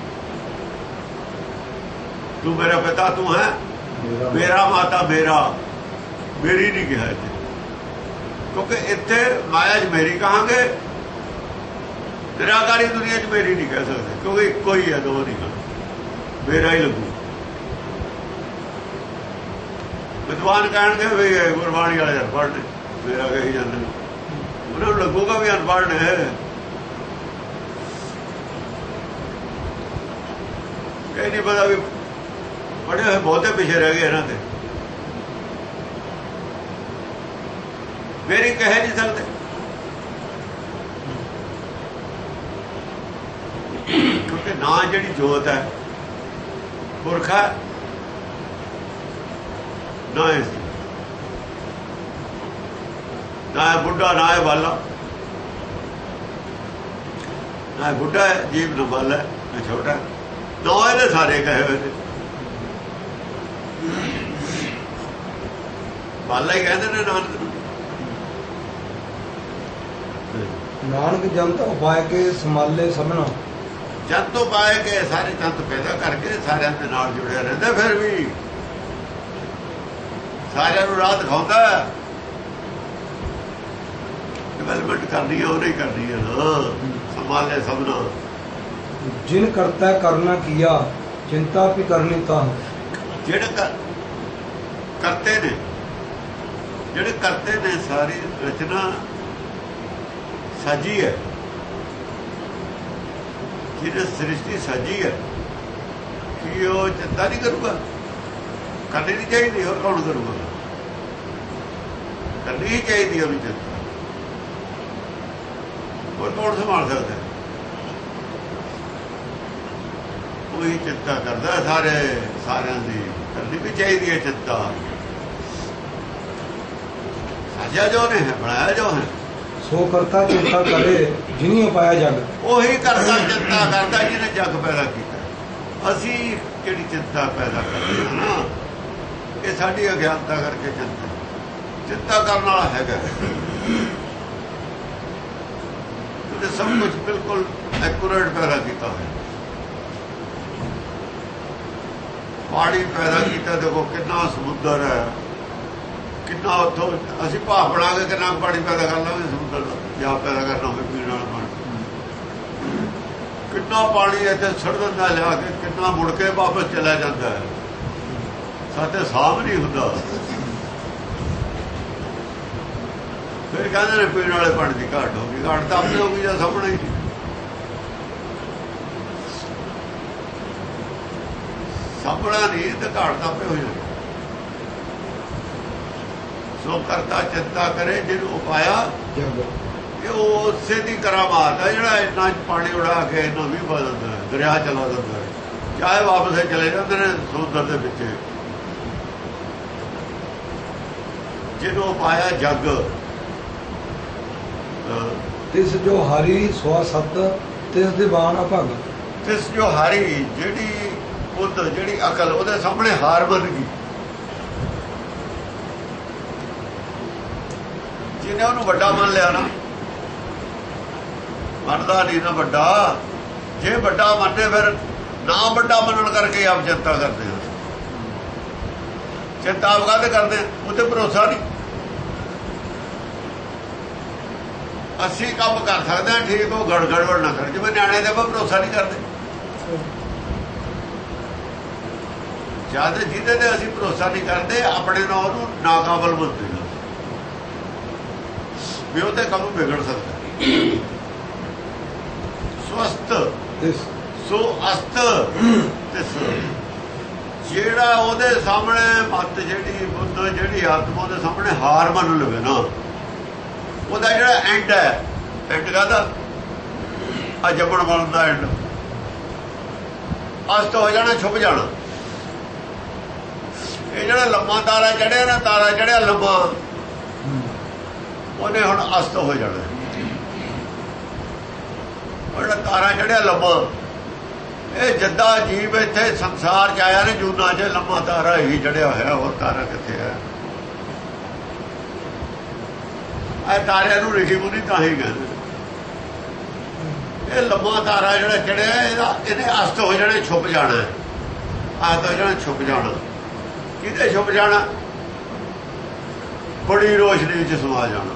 ਤੂੰ ਮੇਰਾ ਪਿਤਾ ਤੂੰ ਹੈ, ਮੇਰਾ ਮਾਤਾ ਮੇਰਾ, ਮੇਰੀ ਨਹੀਂ ਕਿਹਾ ਇੱਥੇ। ਕਿਉਂਕਿ ਇੱਥੇ ਮਾਇਆ 'ਚ ਮੇਰੀ ਕਹਾਂਗੇ, ਨਿਰਾਕਾਰੀ ਦੁਨੀਆ 'ਚ ਮੇਰੀ ਨਹੀਂ ਕਹਿ ਸਕਦੇ, ਕਿਉਂਕਿ ਇੱਕੋ ਹੀ ਹੈ, ਦੋ ਨਹੀਂ ਕਹਿਣਾ, ਮੇਰਾ ਹੀ ਲੱਗੂ। ਵਿਦਵਾਨ ਕਹਿਣਗੇ ਵੀ ਗੁਰਬਾਣੀ ਵਾਲੇ ਅਨਪੜ੍ਹ ਨੇ, ਮੇਰਾ ਕਹੀ ਜਾਂਦੇ ਨੇ, ਉਹਨਾਂ ਨੂੰ ਲੱਗੂਗਾ ਵੀ ਅਨਪੜ੍ਹ ਨੇ। ਇਹ ਨਹੀਂ ਪਤਾ ਵੀ ਪੜ੍ਹੇ ਹੋਏ ਬਹੁਤੇ ਪਿੱਛੇ ਰਹਿ ਗਏ ਇਹਨਾਂ ਤੇ, ਮੇਰੀ ਕਹਿ ਨਹੀਂ ਸਕਦੇ। ਕਿਉਂਕਿ ਨਾ ਜਿਹੜੀ ਜੋਤ ਹੈ ਪੁਰਖਾ, ਨਾ ਹੈ ਬੁੱਢਾ, ਨਾ ਹੈ ਬਾਲਾ, ਨਾ ਬੁੱਢਾ ਹੈ ਜੀਵ ਨੂੰ ਬਾਲਾ ਹੈ, ਛੋਟਾ ਨਾ ਇਹਦੇ ਸਾਰੇ ਕਹੇ ਹੋਏ ਨੇ। ਬਾਲਾ ਹੀ ਕਹਿੰਦੇ ਨੇ ਨਾਨਕ ਨੂੰ। ਨਾਨਕ ਜੰਤ ਉਪਾਇ ਕੇ ਸੰਭਾਲੇ ਸਭਨਾ, ਜੰਤ ਉਪਾਇ ਕੇ ਸਾਰੇ ਜੰਤ ਪੈਦਾ ਕਰਕੇ ਸਾਰਿਆਂ ਦੇ ਨਾਲ ਜੁੜਿਆ ਰਹਿੰਦਾ, ਫਿਰ ਵੀ ਸਾਰਿਆਂ ਨੂੰ ਰਾਹ ਦਿਖਾਉਂਦਾ। ਡਿਵੈਲਪਮੈਂਟ ਕਰਨੀ ਹੈ ਉਹ ਨਹੀਂ ਕਰਨੀ ਹੈ ਨਾ, ਸੰਭਾਲੇ ਸਭਨਾ। ਜਿਨ ਕਰਤਾ ਕਰਨਾ ਕੀਆ ਚਿੰਤਾ ਵੀ ਕਰਨੀ ਤਾਂ, ਜਿਹੜੇ ਕਰਤੇ ਨੇ, ਜਿਹੜੇ ਕਰਤੇ ਨੇ ਸਾਰੀ ਰਚਨਾ ਸਾਜੀ ਹੈ, ਜਿਹਨੇ ਸ੍ਰਿਸ਼ਟੀ ਸਾਜੀ ਹੈ, ਕਿ ਉਹ ਚਿੰਤਾ ਨਹੀਂ ਕਰੂਗਾ? ਕਰਨੀ ਨਹੀਂ ਚਾਹੀਦੀ, ਹੋਰ ਕੌਣ ਕਰੂਗਾ? ਕਰਨੀ ਹੀ ਚਾਹੀਦੀ ਉਹਨੂੰ ਚਿੰਤਾ, ਹੋਰ ਕੌਣ ਸੰਭਾਲ ਸਕਦਾ? ਉਹੀ ਚਿੰਤਾ ਕਰਦਾ ਸਾਰਿਆਂ ਦੀ, ਕਰਨੀ ਵੀ ਚਾਹੀਦੀ ਹੈ ਚਿੰਤਾ। ਸਾਜਿਆ ਜੋ ਨੇ ਬਣਾਇਆ ਜੋ ਹੈ, ਸੋ ਕਰਤਾ ਚਿੰਤਾ ਕਰੇ ਜਿਨੀ ਉਪਾਇਆ ਜਗ, ਉਹੀ ਕਰਤਾ ਚਿੰਤਾ ਕਰਦਾ ਜਿਹਨੇ ਜਗ ਪੈਦਾ ਕੀਤਾ। ਅਸੀਂ ਜਿਹੜੀ ਚਿੰਤਾ ਪੈਦਾ ਕਰਦੇ ਹਾਂ ਨਾ, ਇਹ ਸਾਡੀ ਅਗਿਆਨਤਾ ਕਰਕੇ ਚਿੰਤਾ ਕਰਨ ਵਾਲਾ ਹੈਗਾ। ਤੇ ਸਭ ਕੁਝ ਬਿਲਕੁਲ ਐਕੂਰੇਟ ਪੈਦਾ ਕੀਤਾ ਹੋਇਆ। ਪਾਣੀ ਪੈਦਾ ਕੀਤਾ, ਦੇਖੋ ਕਿੰਨਾ ਸਮੁੰਦਰ ਹੈ, ਕਿੰਨਾ ਉੱਥੋਂ ਅਸੀਂ ਭਾਵ ਬਣਾ ਕੇ ਕਿੰਨਾ ਪਾਣੀ ਪੈਦਾ ਕਰ ਲਾਂਗੇ ਸਮੁੰਦਰ ਦਾ, ਜਾਂ ਪੈਦਾ ਕਰਨਾ ਹੋਵੇ ਪੀਣ ਵਾਲਾ ਪਾਣੀ। ਕਿੰਨਾ ਪਾਣੀ ਇੱਥੇ ਛੱਡ ਦਿੰਦਾ ਲਿਆ ਕੇ, ਕਿੰਨਾ ਮੁੜ ਕੇ ਵਾਪਸ ਚਲਾ ਜਾਂਦਾ ਹੈ, ਸਾਡੇ ਸਾਹਬ ਨਹੀਂ ਹੁੰਦਾ। ਫਿਰ ਕਹਿੰਦੇ ਨੇ ਪੀਣ ਵਾਲੇ ਪਾਣੀ ਦੀ ਘਾਟ ਹੋ ਗਈ। ਘਾਟ ਤਾਂ ਆਪੇ ਹੋ ਗਈ ਜਾਂ ਸਾਹਮਣੇ ਹੀ। ਸਾਹਮਣਾ ਨਹੀਂ ਤੇ ਘਾਟ ਤਾਂ ਆਪੇ ਹੋ ਜਾਂਦੀ। ਸੋ ਕਰਤਾ ਚਿੰਤਾ ਕਰੇ ਜਿਹਨੂੰ ਉਪਾਇਆ ਜਗ, ਇਹ ਉਸੇ ਦੀ ਕਰਾਮਾਤ ਹੈ ਜਿਹੜਾ ਇੰਨਾ ਪਾਣੀ ਉਡਾ ਕੇ ਇੰਨਾ ਵੀ ਬਦਲਦਾ ਹੈ, ਦਰਿਆ ਚਲਾ ਦਿੰਦਾ ਹੈ, ਚਾਹੇ ਵਾਪਸ ਚਲੇ ਜਾਂਦੇ ਨੇ ਸਮੁੰਦਰ ਦੇ ਵਿੱਚ। ਜਿਹਨੂੰ ਉਪਾਇਆ ਜਗ, ਤਿਸ ਜੋ ਹਰੀ ਸਵਾ ਸਤ ਤਿਸ ਦੀਵਾਨ ਅਭਗ, ਤਿਸ ਜੋ ਹਰੀ ਜਿਹੜੀ ਬੁੱਧ ਜਿਹੜੀ ਅਕਲ ਉਹਦੇ ਸਾਹਮਣੇ ਹਾਰ ਬਣ ਗਈ। ਜਿਹਨੇ ਉਹਨੂੰ ਵੱਡਾ ਮੰਨ ਲਿਆ ਨਾ, ਮੰਨਦਾ ਨਹੀਂ ਨਾ ਵੱਡਾ। ਜੇ ਵੱਡਾ ਮੰਨੇ ਫਿਰ ਨਾ ਵੱਡਾ ਮੰਨਣ ਕਰਕੇ ਆਪ ਚਿੰਤਾ ਕਰਦੇ ਹਾਂ। ਚਿੰਤਾ ਆਪ ਕਾਹਦੇ ਕਰਦੇ? ਉਹਤੇ ਭਰੋਸਾ ਨਹੀਂ। ਅਸੀਂ ਕੰਮ ਕਰ ਸਕਦੇ ਹਾਂ ਠੀਕ, ਉਹ ਗੜਬੜ ਨਾ ਕਰ। ਜਿਵੇਂ ਨਿਆਣੇ ਦੇ ਆਪਾਂ ਭਰੋਸਾ ਨਹੀਂ ਕਰਦੇ, ਜਦ ਜਿਹਦੇ ਤੇ ਅਸੀਂ ਭਰੋਸਾ ਨਹੀਂ ਕਰਦੇ ਆਪਣੇ ਨਾਲ ਉਹਨੂੰ ਨਾਕਾਬਲ ਮੰਨਦੇ ਹਾਂ ਵੀ ਉਹਦੇ ਕੰਮ ਵਿਗੜ ਸਕਦਾ। ਸਵਸਤ ਸੋ ਅਸਤ ਤਿਸ, ਜਿਹੜਾ ਉਹਦੇ ਸਾਹਮਣੇ ਮੱਤ ਜਿਹੜੀ ਬੁੱਧ ਜਿਹੜੀ ਆਤਮਾ ਦੇ ਸਾਹਮਣੇ ਹਾਰ ਮੰਨ ਲਵੇ ਨਾ, ਉਹਦਾ ਜਿਹੜਾ ਐਂਡ ਹੈ, ਐਂਡ ਕਾਹਦਾ? ਆ ਜੰਮਣ ਵਾਲਾ ਦਾ ਐਂਡ, ਅਸਤ ਹੋ ਜਾਣਾ, ਛੁਪ ਜਾਣਾ। ਇਹ ਜਿਹੜਾ ਲੰਮਾ ਤਾਰਾ ਚੜਿਆ ਨਾ, ਤਾਰਾ ਚੜਿਆ ਲੰਮਾ, ਉਹਨੇ ਹੁਣ ਅਸਤ ਹੋ ਜਾਣਾ। ਜਿਹੜਾ ਤਾਰਾ ਚੜਿਆ ਲੰਮਾ, ਇਹ ਜੱਦਾ ਜੀਵ ਇੱਥੇ ਸੰਸਾਰ ਚ ਆਇਆ ਨੇ ਜੂਨਾ ਚ, ਲੰਮਾ ਤਾਰਾ ਹੀ ਚੜਿਆ ਹੋਇਆ, ਹੋਰ ਤਾਰਾ ਕਿੱਥੇ ਹੈ? ਇਹ ਤਾਰਿਆਂ ਨੂੰ ਰਿਸ਼ੀ ਮੁਨੀ ਤਾਂ ਹੀ ਕਹਿੰਦੇ। ਇਹ ਲੰਮਾ ਤਾਰਾ ਜਿਹੜਾ ਚੜਿਆ ਇਹਨੇ ਅਸਤ ਹੋ ਜਾਣਾ, ਛੁਪ ਜਾਣਾ। ਅਸਤ ਹੋ ਜਾਣਾ, ਛੁਪ ਜਾਣਾ। ਕਿਤੇ ਛੁਪ ਜਾਣਾ? ਬੜੀ ਰੋਸ਼ਨੀ ਚ ਸਮਾ ਜਾਣਾ।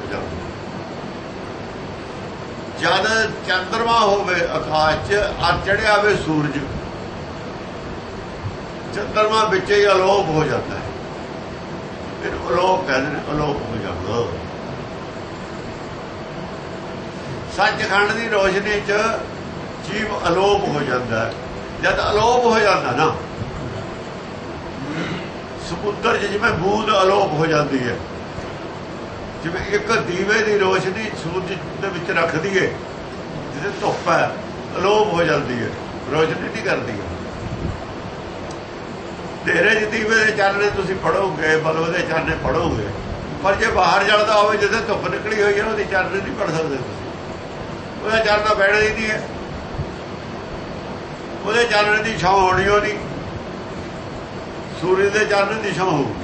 ਜਦ ਚੰਦਰਮਾ ਹੋਵੇ ਆਕਾਸ਼ ਚ, ਅੱਜ ਚੜਿਆ ਹੋਵੇ ਸੂਰਜ, ਚੰਦਰਮਾ ਵਿੱਚ ਹੀ ਅਲੋਪ ਹੋ ਜਾਂਦਾ ਹੈ। ਫਿਰ ਅਲੋਪ ਕਹਿੰਦੇ ਨੇ, ਅਲੋਪ ਹੋ ਜਾਂਦਾ। ਸੱਚਖੰਡ ਦੀ ਰੋਸ਼ਨੀ 'ਚ ਜੀਵ ਅਲੋਪ ਹੋ ਜਾਂਦਾ। ਜਦ ਅਲੋਪ ਹੋ ਜਾਂਦਾ ਨਾ, ਸਮੁੰਦਰ 'ਚ ਜਿਵੇਂ ਬੂੰਦ ਅਲੋਪ ਹੋ ਜਾਂਦੀ ਹੈ, ਜਿਵੇਂ ਇੱਕ ਦੀਵੇ ਦੀ ਰੋਸ਼ਨੀ ਸੂਰਜ ਦੇ ਵਿੱਚ ਰੱਖ ਦਈਏ, ਜਿਹਦੇ ਧੁੱਪ ਹੈ ਅਲੋਪ ਹੋ ਜਾਂਦੀ ਹੈ, ਰੋਸ਼ਨੀ ਨਹੀਂ ਕਰਦੀ ਹੈ। ਹਨੇਰੇ 'ਚ ਦੀਵੇ ਦੇ ਚਾਨਣੇ ਤੁਸੀਂ ਪੜੋਗੇ, ਬਲਬ ਦੇ ਚਾਨਣੇ ਪੜੋਗੇ, ਪਰ ਜੇ ਬਾਹਰ ਜਲਦਾ ਹੋਵੇ, ਜਿੱਥੇ ਧੁੱਪ ਨਿਕਲੀ ਹੋਈ ਹੈ, ਉਹਦੀ ਚਾਨਣੇ ਨਹੀਂ ਪੜ ਸਕਦੇ ਤੁਸੀਂ। ਉਹਦਾ ਚਾਨਣਾ ਬਹਿਣਾ ਹੀ ਨਹੀਂ ਹੈ, ਉਹਦੇ ਚਾਨਣੇ ਦੀ ਛਾਂ ਹੋਣੀ ਹੋਣੀ, ਸੂਰਜ ਦੇ ਚਾਨਣ ਦੀ ਛਾਂ ਹੋਊਗੀ।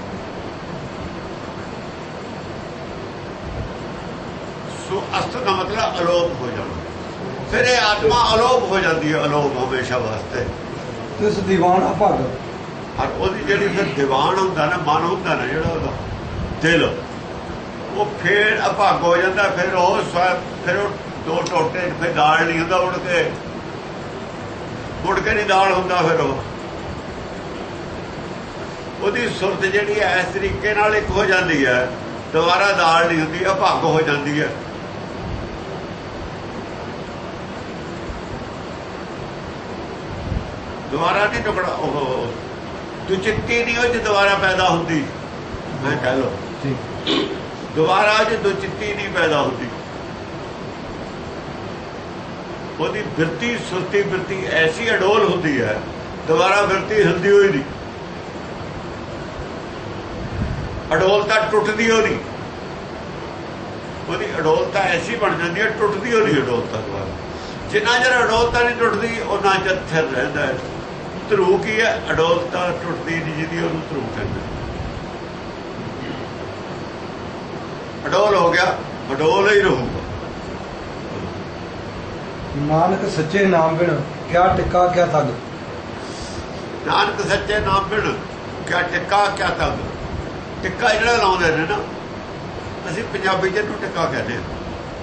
ਸੋ ਅਸਤ ਦਾ ਮਤਲਬ ਅਲੋਪ ਹੋ ਜਾਣਾ। ਫਿਰ ਇਹ ਆਤਮਾ ਅਲੋਪ ਹੋ ਜਾਂਦੀ ਹੈ, ਅਲੋਪ ਹਮੇਸ਼ਾ ਵਾਸਤੇ। ਇਸ ਦੀਵਾਨ ਅਭਾਗ, ਔਰ ਉਹਦੀ ਜਿਹੜੀ ਫਿਰ ਦੀਵਾਨ ਹੁੰਦਾ ਨਾ, ਮਨ ਹੁੰਦਾ ਨਾ ਜਿਹੜਾ ਉਹਦਾ ਦਿਲ, ਉਹ ਫਿਰ ਅਭਾਗ ਹੋ ਜਾਂਦਾ। ਫਿਰ ਉਹ ਦੋ ਟੋਟੇ, ਫਿਰ ਦਾਲ ਨਹੀਂ ਹੁੰਦਾ, ਉੜ ਕੇ ਨਹੀਂ ਦਾਲ ਹੁੰਦਾ। ਫਿਰ ਉਹਦੀ ਸੁਰਤ ਜਿਹੜੀ ਹੈ ਇਸ ਤਰੀਕੇ ਨਾਲ ਇੱਕ ਹੋ ਜਾਂਦੀ ਹੈ, ਦੁਬਾਰਾ ਦਾਲ ਨਹੀਂ ਹੁੰਦੀ, ਅਭਾਗ ਹੋ ਜਾਂਦੀ ਹੈ। ਦੁਬਾਰਾ ਨਹੀਂ ਟੁਕੜਾ, ਉਹ ਦੁਚਿੱਤੀ ਨਹੀਂ, ਉਹ 'ਚ ਦੁਬਾਰਾ ਪੈਦਾ ਹੁੰਦੀ। ਮੈਂ ਕਹਿ ਲਓ ਦੁਬਾਰਾ 'ਚ ਦੁਚਿੱਤੀ ਨਹੀਂ ਪੈਦਾ ਹੁੰਦੀ। ਉਹਦੀ ਬਿਰਤੀ, ਸੁਰਤੀ ਬਿਰਤੀ ਐਸੀ ਅਡੋਲ ਹੁੰਦੀ ਹੈ, ਦੁਬਾਰਾ ਬਿਰਤੀ ਹਿਲਦੀ ਹੋਈ ਨਹੀਂ। ਅਡੋਲਤਾ ਟੁੱਟਦੀ ਹੋ ਨਹੀਂ, ਉਹਦੀ ਅਡੋਲਤਾ ਐਸੀ ਬਣ ਜਾਂਦੀ ਹੈ, ਟੁੱਟਦੀ ਹੋ ਨਹੀਂ ਅਡੋਲਤਾ ਦੁਬਾਰਾ। ਜਿੰਨਾ ਚਿਰ ਅਡੋਲਤਾ ਨਹੀਂ ਟੁੱਟਦੀ, ਉਹਨਾਂ ਚਿਰ ਥਿਰ ਰਹਿੰਦਾ ਹੈ। ਧਰੂ ਕੀ ਹੈ? ਅਡੋਲਤਾ ਟੁੱਟਦੀ ਨਹੀਂ ਜਿਹਦੀ, ਉਹਨੂੰ ਧਰੂ ਕਹਿੰਦੇ। ਅਡੋਲ ਹੋ ਗਿਆ, ਅਡੋਲ ਹੀ ਰਹੂਗਾ। ਨਾਨਕ ਸੱਚੇ ਨਾਮ ਬਿਨ ਕਿਆ ਟਿੱਕਾ ਕਿਆ ਤਗ। ਨਾਨਕ ਸੱਚੇ ਨਾਮ ਬਿਨ ਕਿਆ ਟਿੱਕਾ ਕਿਆ ਤਗ। ਟਿੱਕਾ ਜਿਹੜਾ ਲਾਉਂਦੇ ਨੇ ਨਾ, ਅਸੀਂ ਪੰਜਾਬੀ 'ਚ ਇਹਨੂੰ ਟਿੱਕਾ ਕਹਿੰਦੇ ਹਾਂ।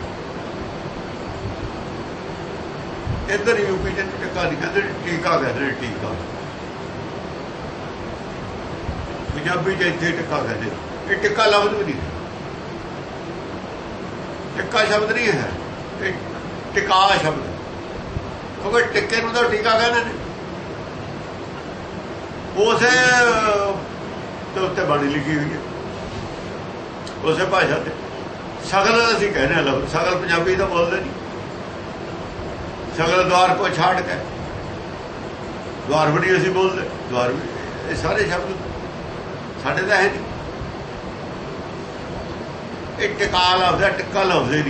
ਇੱਧਰ ਯੂਪੀ 'ਚ ਟਿੱਕਾ ਨਹੀਂ ਕਹਿੰਦੇ, ਟੀਕਾ ਕਹਿੰਦੇ ਨੇ। ਟੀਕਾ ਪੰਜਾਬੀ 'ਚ ਇੱਥੇ ਟਿੱਕਾ ਕਹਿੰਦੇ। ਇਹ ਟਿੱਕਾ ਲਫ਼ਜ਼ ਵੀ ਨਹੀਂ, ਟਿੱਕਾ ਸ਼ਬਦ ਨਹੀਂ ਹੈ, ਇਹ ਟਿਕਾ ਸ਼ਬਦ। ਕਿਉਂਕਿ ਟਿੱਕੇ ਨੂੰ ਤਾਂ ਟੀਕਾ ਕਹਿੰਦੇ ਨੇ। ਉਸੇ ਦੇ ਉੱਤੇ ਬਾਣੀ ਲਿਖੀ ਹੋਈ ਹੈ, ਉਸੇ ਭਾਸ਼ਾ ਤੇ। ਸਗਲ ਅਸੀਂ ਕਹਿੰਦੇ ਹਾਂ ਲਫ਼ਜ਼, ਸਗਲ ਪੰਜਾਬੀ ਤਾਂ ਬੋਲਦੇ ਨਹੀਂ। ਸਗਲ ਦਵਾਰ ਕੋ ਛੱਡ ਕੇ, ਦਵਾਰ ਵੀ ਨਹੀਂ ਅਸੀਂ ਬੋਲਦੇ, ਦਵਾਰ ਵੀ। ਇਹ ਸਾਰੇ ਸ਼ਬਦ ਸਾਡੇ ਤਾਂ ਹੈ ਨਹੀਂ। ਇਹ ਟਿਕਾ ਲਫ਼ਜ਼ ਹੈ, ਟਿੱਕਾ ਲਫ਼ਜ਼ ਹੀ ਨਹੀਂ।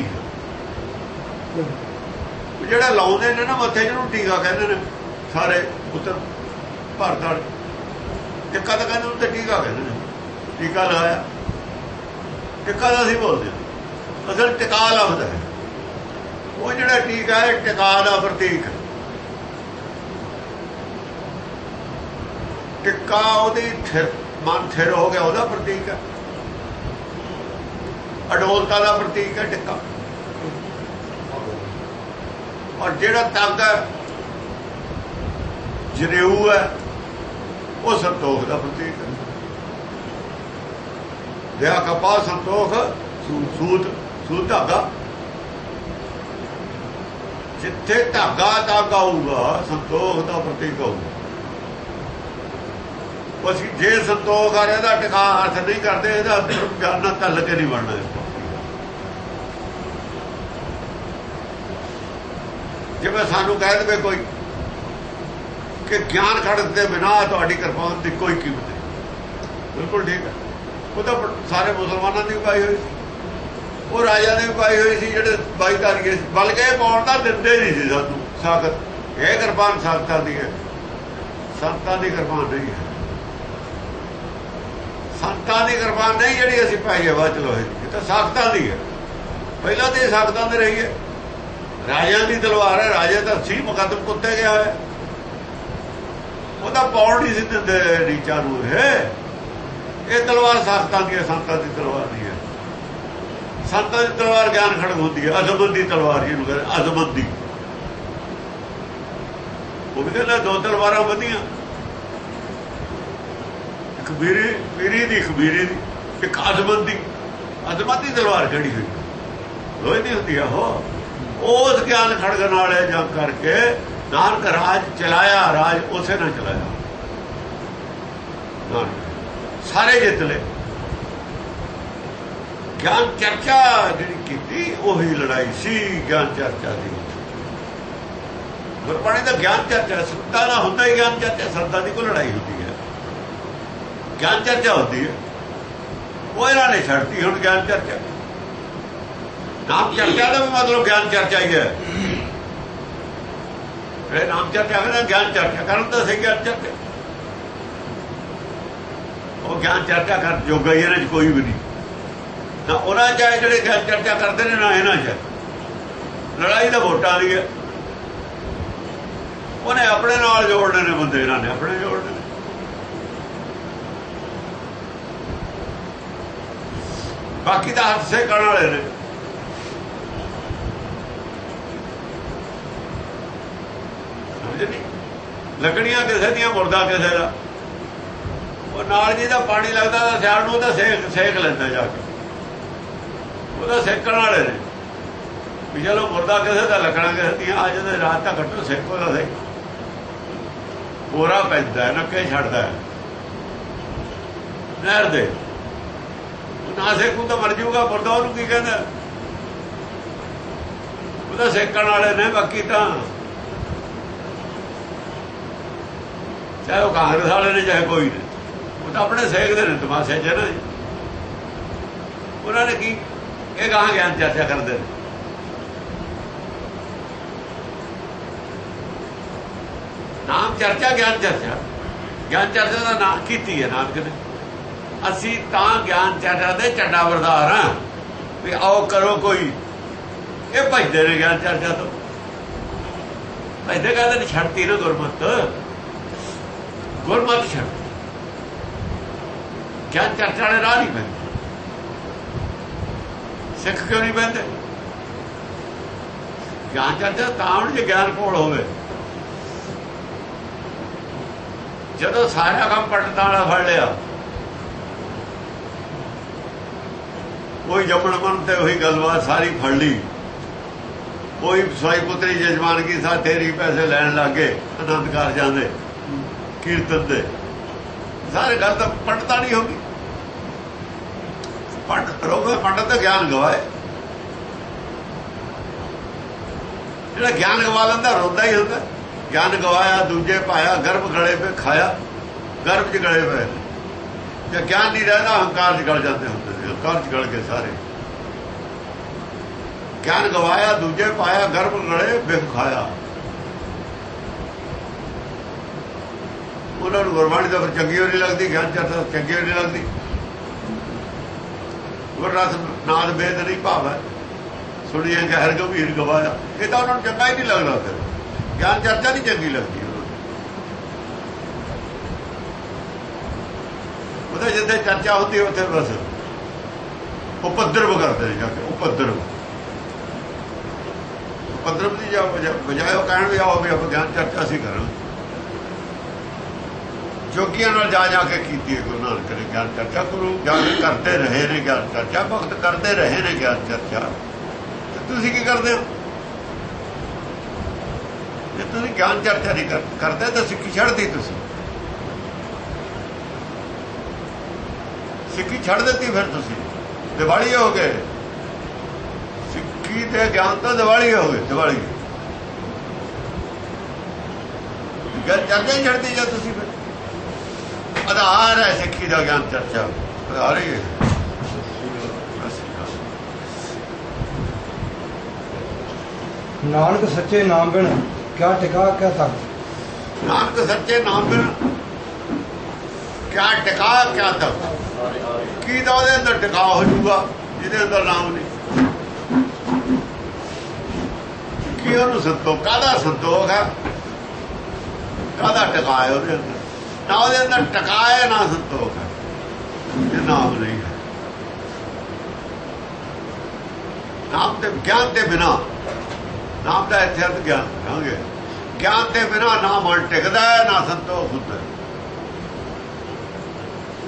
ਜਿਹੜਾ ਲਾਉਂਦੇ ਨੇ ਨਾ ਮੱਥੇ, ਜਿਹਨੂੰ ਟੀਕਾ ਕਹਿੰਦੇ ਨੇ ਸਾਰੇ ਉੱਤਰ ਭਾਰਤ ਵਾਲੇ। ਟਿੱਕਾ ਤਾਂ ਕਹਿੰਦੇ ਉਹਨੂੰ, ਤਾਂ ਟੀਕਾ ਕਹਿੰਦੇ ਨੇ। ਟੀਕਾ ਲਾਇਆ, ਟਿੱਕਾ ਤਾਂ ਅਸੀਂ ਬੋਲਦੇ ਹਾਂ, ਅਸਲ ਟਿਕਾ ਲਫ਼ਜ਼ ਹੈ। ਉਹ ਜਿਹੜਾ ਟੀਕਾ ਹੈ, ਟਿਕਾ ਦਾ ਪ੍ਰਤੀਕ। ਟਿੱਕਾ ਉਹਦੀ ਮਨ ਥਿਰ ਹੋ ਗਿਆ, ਉਹਦਾ ਪ੍ਰਤੀਕ ਹੈ। ਅਡੋਲਤਾ ਦਾ ਪ੍ਰਤੀਕ ਹੈ ਟਿੱਕਾ। ਔਰ ਜਿਹੜਾ ਤਗ ਹੈ, ਜਨੇਊ ਹੈ, ਉਹ ਸੰਤੋਖ ਦਾ ਪ੍ਰਤੀਕ ਹੈ। ਵਿਆਹ ਕਪਾਹ ਸੰਤੋਖ ਸੂਤ ਧਾਗਾ। ਜਿੱਥੇ ਧਾਗਾ ਆਊਗਾ, ਸੰਤੋਖ ਦਾ ਪ੍ਰਤੀਕ ਆਊਗਾ। ਅਸੀਂ ਜੇ ਸੰਤੋਖ ਆ ਰਿਹਾ, ਇਹਦਾ ਟਿਕਾ ਅਰਥ ਨਹੀਂ ਕਰਦੇ, ਇਹਦਾ ਗਿਆਨ ਨਾਲ ਤਲ ਕੇ ਨਹੀਂ ਬਣਨਾ। ਜਿਵੇਂ ਸਾਨੂੰ ਕਹਿ ਦੇਵੇ ਕੋਈ ਕਿ ਗਿਆਨ ਖੜਕ ਦੇ ਬਿਨਾਂ ਤੁਹਾਡੀ ਕਿਰਪਾਨ ਦੀ ਕੋਈ ਕੀਮਤ ਨਹੀਂ, ਬਿਲਕੁਲ ਠੀਕ ਹੈ। ਉਹ ਤਾਂ ਸਾਰੇ ਮੁਸਲਮਾਨਾਂ ਦੀ ਪਾਈ ਹੋਈ ਸੀ, ਉਹ ਰਾਜਾ ਨੇ ਵੀ ਪਾਈ ਹੋਈ ਸੀ, ਜਿਹੜੇ ਬਾਈਕਾਰੀਏ ਸੀ। ਬਲਕਿ ਪਾਉਣ ਦਾ ਦਿੰਦੇ ਨਹੀਂ ਸੀ ਸਾਨੂੰ ਸਾਖਤ। ਇਹ ਕਿਰਪਾਨ ਸੰਤਾਂ ਦੀ ਹੈ, ਸੰਤਾਂ ਦੀ ਕਿਰਪਾਨ ਨਹੀਂ ਹੈ। ਸੰਤਾਂ ਦੀ ਕਿਰਪਾਨ ਨਹੀਂ ਜਿਹੜੀ ਅਸੀਂ ਪਾਈਏ ਬਾਅਦ ਲੋਹੇ ਦੀ, ਇਹ ਤਾਂ ਸਾਖਤਾਂ ਦੀ ਹੈ। ਪਹਿਲਾਂ ਤੇ ਸਾਖਤਾਂ ਦੇ ਰਹੀ ਹੈ। ਰਾਜਿਆਂ ਦੀ ਤਲਵਾਰ ਹੈ, ਰਾਜੇ ਦਾ ਸੀ ਮੁਕੱਦਮ ਕੁੱਤੇ ਗਿਆ ਹੋਇਆ, ਉਹਦਾ ਪਾਉਣ ਨਹੀਂ ਸੀ ਦਿੰਦੇ ਨੀਚਾਂ ਨੂੰ। ਇਹ ਤਲਵਾਰ ਸਾਖਤਾਂ ਦੀ ਹੈ, ਸੰਤਾਂ ਦੀ ਤਲਵਾਰ ਨਹੀਂ ਹੈ। ਸੰਤਾਂ ਦੀ ਤਲਵਾਰ ਗਿਆਨ ਖੜਕ ਹੁੰਦੀ ਹੈ, ਅਜ਼ਮਤ ਦੀ ਤਲਵਾਰ ਜਿਹਨੂੰ ਕਹਿੰਦੇ, ਅਜ਼ਮਤ ਦੀ। ਉਹ ਵੀ ਕਹਿੰਦਾ ਦੋ ਤਲਵਾਰਾਂ ਵਧੀਆਂ, ਖਬੀਰੀ ਦੀ ਇੱਕ ਅਜ਼ਮਤੀ ਤਲਵਾਰ ਕਿਹੜੀ ਹੋਈ, ਲੋਹੇ ਦੀ ਹੁੰਦੀ ਆ ਉਹ। ਉਸ ਗਿਆਨ ਖੜਗ ਨਾਲ ਜੰਗ ਕਰਕੇ ਨਾਨਕ ਰਾਜ ਚਲਾਇਆ, ਰਾਜ ਉਸੇ ਨਾਲ ਚਲਾਇਆ, ਸਾਰੇ ਜਿੱਤ ਲਏ। ਗਿਆਨ ਚਰਚਾ ਜਿਹੜੀ ਕੀਤੀ ਉਹੀ ਲੜਾਈ ਸੀ ਗਿਆਨ ਚਰਚਾ ਦੀ। ਗੁਰਬਾਣੀ ਦਾ ਗਿਆਨ ਚਰਚਾ ਸੰਤਾਂ ਦਾ ਹੁੰਦਾ ਹੀ ਗਿਆਨ ਚਰਚਾ, ਸੰਤਾਂ ਦੀ ਕੋਈ ਲੜਾਈ ਹੁੰਦੀ ਹੈ, ਗਿਆਨ ਚਰਚਾ ਹੁੰਦੀ ਹੈ। ਉਹ ਇਹਨਾਂ ਨੇ ਛੱਡਤੀ ਹੁਣ ਗਿਆਨ ਚਰਚਾ। ਨਾਮ ਚਰਚਾ ਦਾ ਵੀ ਮਤਲਬ ਗਿਆਨ ਚਰਚਾ ਹੀ ਹੈ। ਜਿਹੜੇ ਨਾਮ ਚਰਚਾ ਕਹਿੰਦੇ ਗਿਆਨ ਚਰਚਾ ਕਰਨ ਤਾਂ ਸਹੀ ਗਿਆਨ ਚਰਚਾ, ਉਹ ਗਿਆਨ ਚਰਚਾ ਕਰ ਜੋਗਾ ਹੀ ਇਹਨਾਂ 'ਚ ਕੋਈ ਵੀ ਨਹੀਂ ਨਾ। ਉਹਨਾਂ 'ਚ ਜਿਹੜੇ ਗਿਆਨ ਚਰਚਾ ਕਰਦੇ ਨੇ ਨਾ ਇਹਨਾਂ 'ਚ ਲੜਾਈ ਦਾ ਵੋਟਾਂ ਦੀ ਹੈ। ਉਹਨੇ ਆਪਣੇ ਨਾਲ ਜੋੜਨੇ ਨੇ ਬੰਦੇ, ਇਹਨਾਂ ਨੇ ਆਪਣੇ ਜੋੜਨੇ ਨੇ। ਬਾਕੀ ਤਾਂ ਹੱਥ ਸੇ ਕਰਨ ਵਾਲੇ ਨੇ। ਸਮਝ ਨਹੀਂ, ਲੱਕੜੀਆਂ ਕਿਸੇ ਦੀਆਂ, ਮੁਰਦਾ ਕਿਸੇ ਦਾ। ਉਹ ਨਾਲ ਜਿਹਦਾ ਪਾਣੀ ਲੱਗਦਾ ਤਾਂ ਸਿਆਲ ਨੂੰ ਉਹਦਾ ਸੇਕ ਲੈਂਦਾ ਜਾ ਕੇ, ਉਹਦਾ ਸੇਕਣ ਵਾਲੇ ਨੇ ਵੀ ਚਲੋ ਮੁਰਦਾ ਕਿਸੇ ਦਾ, ਲੱਕੜਾਂ ਕਿਸੇ ਦੀਆਂ। ਅੱਜ ਦੇ ਰਾਤ ਤਾਂ ਘੱਟੋ ਸੇਕੋ ਦਾ ਸਹੀ, ਬੋਰਾ ਪੈਂਦਾ ਨੱਕੇ ਛੱਡਦਾ ਨਹਿਰ ਦੇ, ਨਾ ਸੇਕੂ ਤਾਂ ਮਰ ਜਾਊਗਾ ਮੁਰਦਾ। ਉਹਨੂੰ ਕੀ ਕਹਿੰਦਾ, ਉਹਦਾ ਸੇਕਣ ਵਾਲੇ ਨੇ। ਬਾਕੀ ਤਾਂ ਚਾਹੇ ਉਹ ਕਾਂਗਰਸ ਵਾਲੇ ਨੇ ਚਾਹੇ ਕੋਈ ਨੇ, ਉਹ ਤਾਂ ਆਪਣੇ ਸੇਕਦੇ ਨੇ ਤਮਾਸ਼ੇ 'ਚ ਨਾ। ਉਹਨਾਂ ਨੇ ਕੀ ਇਹ ਗਾਹਾਂ ਗਿਆਨ ਚਰਚਾ ਕਰਦੇ ਨੇ। ਨਾਮ ਚਰਚਾ ਗਿਆਨ ਚਰਚਾ, ਗਿਆਨ ਚਰਚਾ ਦਾ ਨਾਮ ਕੀਤੀ ਹੈ ਨਾਨਕ ਨੇ। ਅਸੀਂ ਤਾਂ ਗਿਆਨ ਚਰਚਾ ਦੇ ਝੰਡਾ ਬਰਦਾਰ ਹਾਂ ਵੀ ਆਓ ਕਰੋ ਕੋਈ। ਇਹ ਭਜਦੇ ਨੇ ਗਿਆਨ ਚਰਚਾ ਤੋਂ, ਭਜਦੇ ਕਹਿੰਦੇ ਨੇ ਛੱਡਤੀ ਨਾ ਗੁਰਮਤ, ਗੁਰਮਤ ਛੱਡ। ਗਿਆਨ ਚਰਚਾ ਵਾਲੇ ਰਾਹ ਨਹੀਂ ਪੈਂਦੇ। ਸਿੱਖ ਕਿਉਂ ਨਹੀਂ ਪੈਂਦੇ? ਗਿਆਨ ਚਰਚਾ ਤਾਂ ਹੁਣ ਜੇ ਗਿਆਨ ਕੋਲ ਹੋਵੇ। ਜਦੋਂ ਸਾਰਾ ਕੰਮ ਪੰਡਤਾਂ ਵਾਲਾ ਫੜ ਲਿਆ, ਕੋਈ ਜੰਮਣ ਮਨ ਤੇ ਉਹੀ ਗੱਲਬਾਤ ਸਾਰੀ ਫੜ ਲਈ, ਕੋਈ ਸਵਾਈ ਪੁੱਤਰੀ ਜਜਮਾਨਗੀ ਸਾ ਤੇਰੀ ਪੈਸੇ ਲੈਣ ਲੱਗੇ ਆਨੰਦ ਕਾਰਜਾਂ ਦੇ, ਕੀਰਤਨ ਦੇ, ਸਾਰੇ ਗੱਲ ਤਾਂ ਪੰਡਤਾਂ ਨਹੀਂ ਹੋ ਗਈ। ਪੰਡਤ ਦਾ ਗਿਆਨ ਗਵਾਏ। ਜਿਹੜਾ ਗਿਆਨ ਗਵਾ ਲੈਂਦਾ ਰੋਂਦਾ ਹੀ ਹੁੰਦਾ। ਗਿਆਨ ਗਵਾਇਆ ਦੂਜੇ ਪਾਇਆ, ਗਰਭ ਗਲੇ ਪੇ ਖਾਇਆ, ਗਰਭ 'ਚ ਗਲੇ ਪਏ। ਜੇ ਗਿਆਨ ਨਹੀਂ ਰਹਿੰਦਾ ਹੰਕਾਰ 'ਚ ਗਲ ਜਾਂਦੇ ਹੁੰਦੇ ਨੇ, ਹੰਕਾਰ 'ਚ ਗਲ ਕੇ ਸਾਰੇ। ਗਿਆਨ ਗਵਾਇਆ ਦੂਜੇ ਪਾਇਆ, ਗਰਭ ਗਲੇ ਬਿਖ ਖਾਇਆ। ਉਹਨਾਂ ਨੂੰ ਗੁਰਬਾਣੀ ਦਾ ਫਿਰ ਚੰਗੀ ਨਹੀਂ ਲੱਗਦੀ, ਗਿਆਨ ਚਰਚਾ ਚੰਗੀ ਨਹੀਂ ਲੱਗਦੀ। ਗੁਰਰਸ ਨਾਦ ਵੇਦ ਨਹੀਂ ਭਾਵੈ, ਸੁਣੀਏ ਗਹਿਰ ਗੰਭੀਰ ਗਵਾਇਆ। ਇਹ ਤਾਂ ਉਹਨਾਂ ਨੂੰ ਚੰਗਾ ਹੀ ਨਹੀਂ ਲੱਗਦਾ। ਫਿਰ ਗਿਆਨ ਚਰਚਾ ਨਹੀਂ ਚੰਗੀ ਲੱਗਦੀ ਉਹਨਾਂ ਨੂੰ। ਉਹਦੇ ਜਿੱਥੇ ਚਰਚਾ ਹੁੰਦੀ ਉੱਥੇ ਬਸ ਉਪਦਰਵ ਕਰਦੇ ਨੇ ਜਾ ਕੇ। ਉਪਦਰਵ ਦੀ ਬਜਾਏ ਉਹ ਕਹਿਣ ਵੀ ਆਓ ਵੀ ਆਪਾਂ ਗਿਆਨ ਚਰਚਾ ਅਸੀਂ ਕਰਾਂਗੇ। ਜੋਗੀਆਂ ਨਾਲ ਜਾ ਕੇ ਕੀਤੀ ਹੈ ਗੁਰੂ ਨਾਨਕ ਨੇ ਗਿਆਨ ਚਰਚਾ। ਗੁਰੂ ਗਿਆਨ ਕਰਦੇ ਰਹੇ ਨੇ ਗਿਆਨ ਚਰਚਾ, ਭਗਤ ਕਰਦੇ ਰਹੇ ਨੇ ਗਿਆਨ ਚਰਚਾ। ਤੇ ਤੁਸੀਂ ਕੀ ਕਰਦੇ ਹੋ? ਜੇ ਤੁਸੀਂ ਗਿਆਨ ਚਰਚਾ ਨਹੀਂ ਕਰਦੇ ਤਾਂ ਸਿੱਖੀ ਛੱਡਦੀ। ਤੁਸੀਂ ਸਿੱਖੀ ਛੱਡ ਦਿੱਤੀ, ਫਿਰ ਤੁਸੀਂ ਦਿਵਾਲੀ ਹੋ ਗਏ। ਸਿੱਖੀ ਤੇ ਗਿਆਨ ਤਾਂ ਦਿਵਾਲੀ ਹੋ ਗਏ। ਦਿਵਾਲੀ ਗਿਆਨ ਚਰਚਾ ਹੀ ਛੱਡਦੀ ਜਾਂ ਤੁਸੀਂ। ਫਿਰ ਆਧਾਰ ਹੈ ਸਿੱਖੀ ਦਾ ਗਿਆਨ ਚਰਚਾ, ਆਧਾਰ ਹੀ ਹੈ। ਨਾਨਕ ਸੱਚੇ ਨਾਮ ਬਿਨ ਕਿਆ ਟਿਕਾ ਕਿਆ ਤੱਕ। ਨਾਨਕ ਸੱਚੇ ਨਾਮ ਬਿਨ ਕਿਆ ਟਿਕਾ ਕਿਆ ਤੱਕ। ਕੀ ਤਾਂ ਉਹਦੇ ਅੰਦਰ ਟਿਕਾ ਹੋ ਜਾਊਗਾ ਜਿਹਦੇ ਅੰਦਰ ਨਾਮ ਨਹੀਂ। ਕੀ ਉਹਨੂੰ ਸੰਤੋਖ, ਕਾਹਦਾ ਸੰਤੋਖ ਹੈ, ਕਾਹਦਾ ਟਿਕਾ ਹੈ ਉਹਦੇ ਅੰਦਰ? ਨਾ ਉਹਦੇ ਅੰਦਰ ਟਿਕਾ ਹੈ ਨਾ ਸੰਤੋਖ ਹੈ, ਇਹ ਨਾਮ ਨਹੀਂ ਹੈ। ਨਾਮ ਤੇ ਗਿਆਨ ਦੇ ਬਿਨਾ, ਨਾਮ ਦਾ ਇੱਥੇ ਅਰਥ ਗਿਆਨ ਕਰਾਂਗੇ। ਗਿਆਨ ਦੇ ਬਿਨਾ ਨਾ ਮਨ ਟਿਕਦਾ ਹੈ ਨਾ ਸੰਤੋਖ ਹੁੰਦਾ।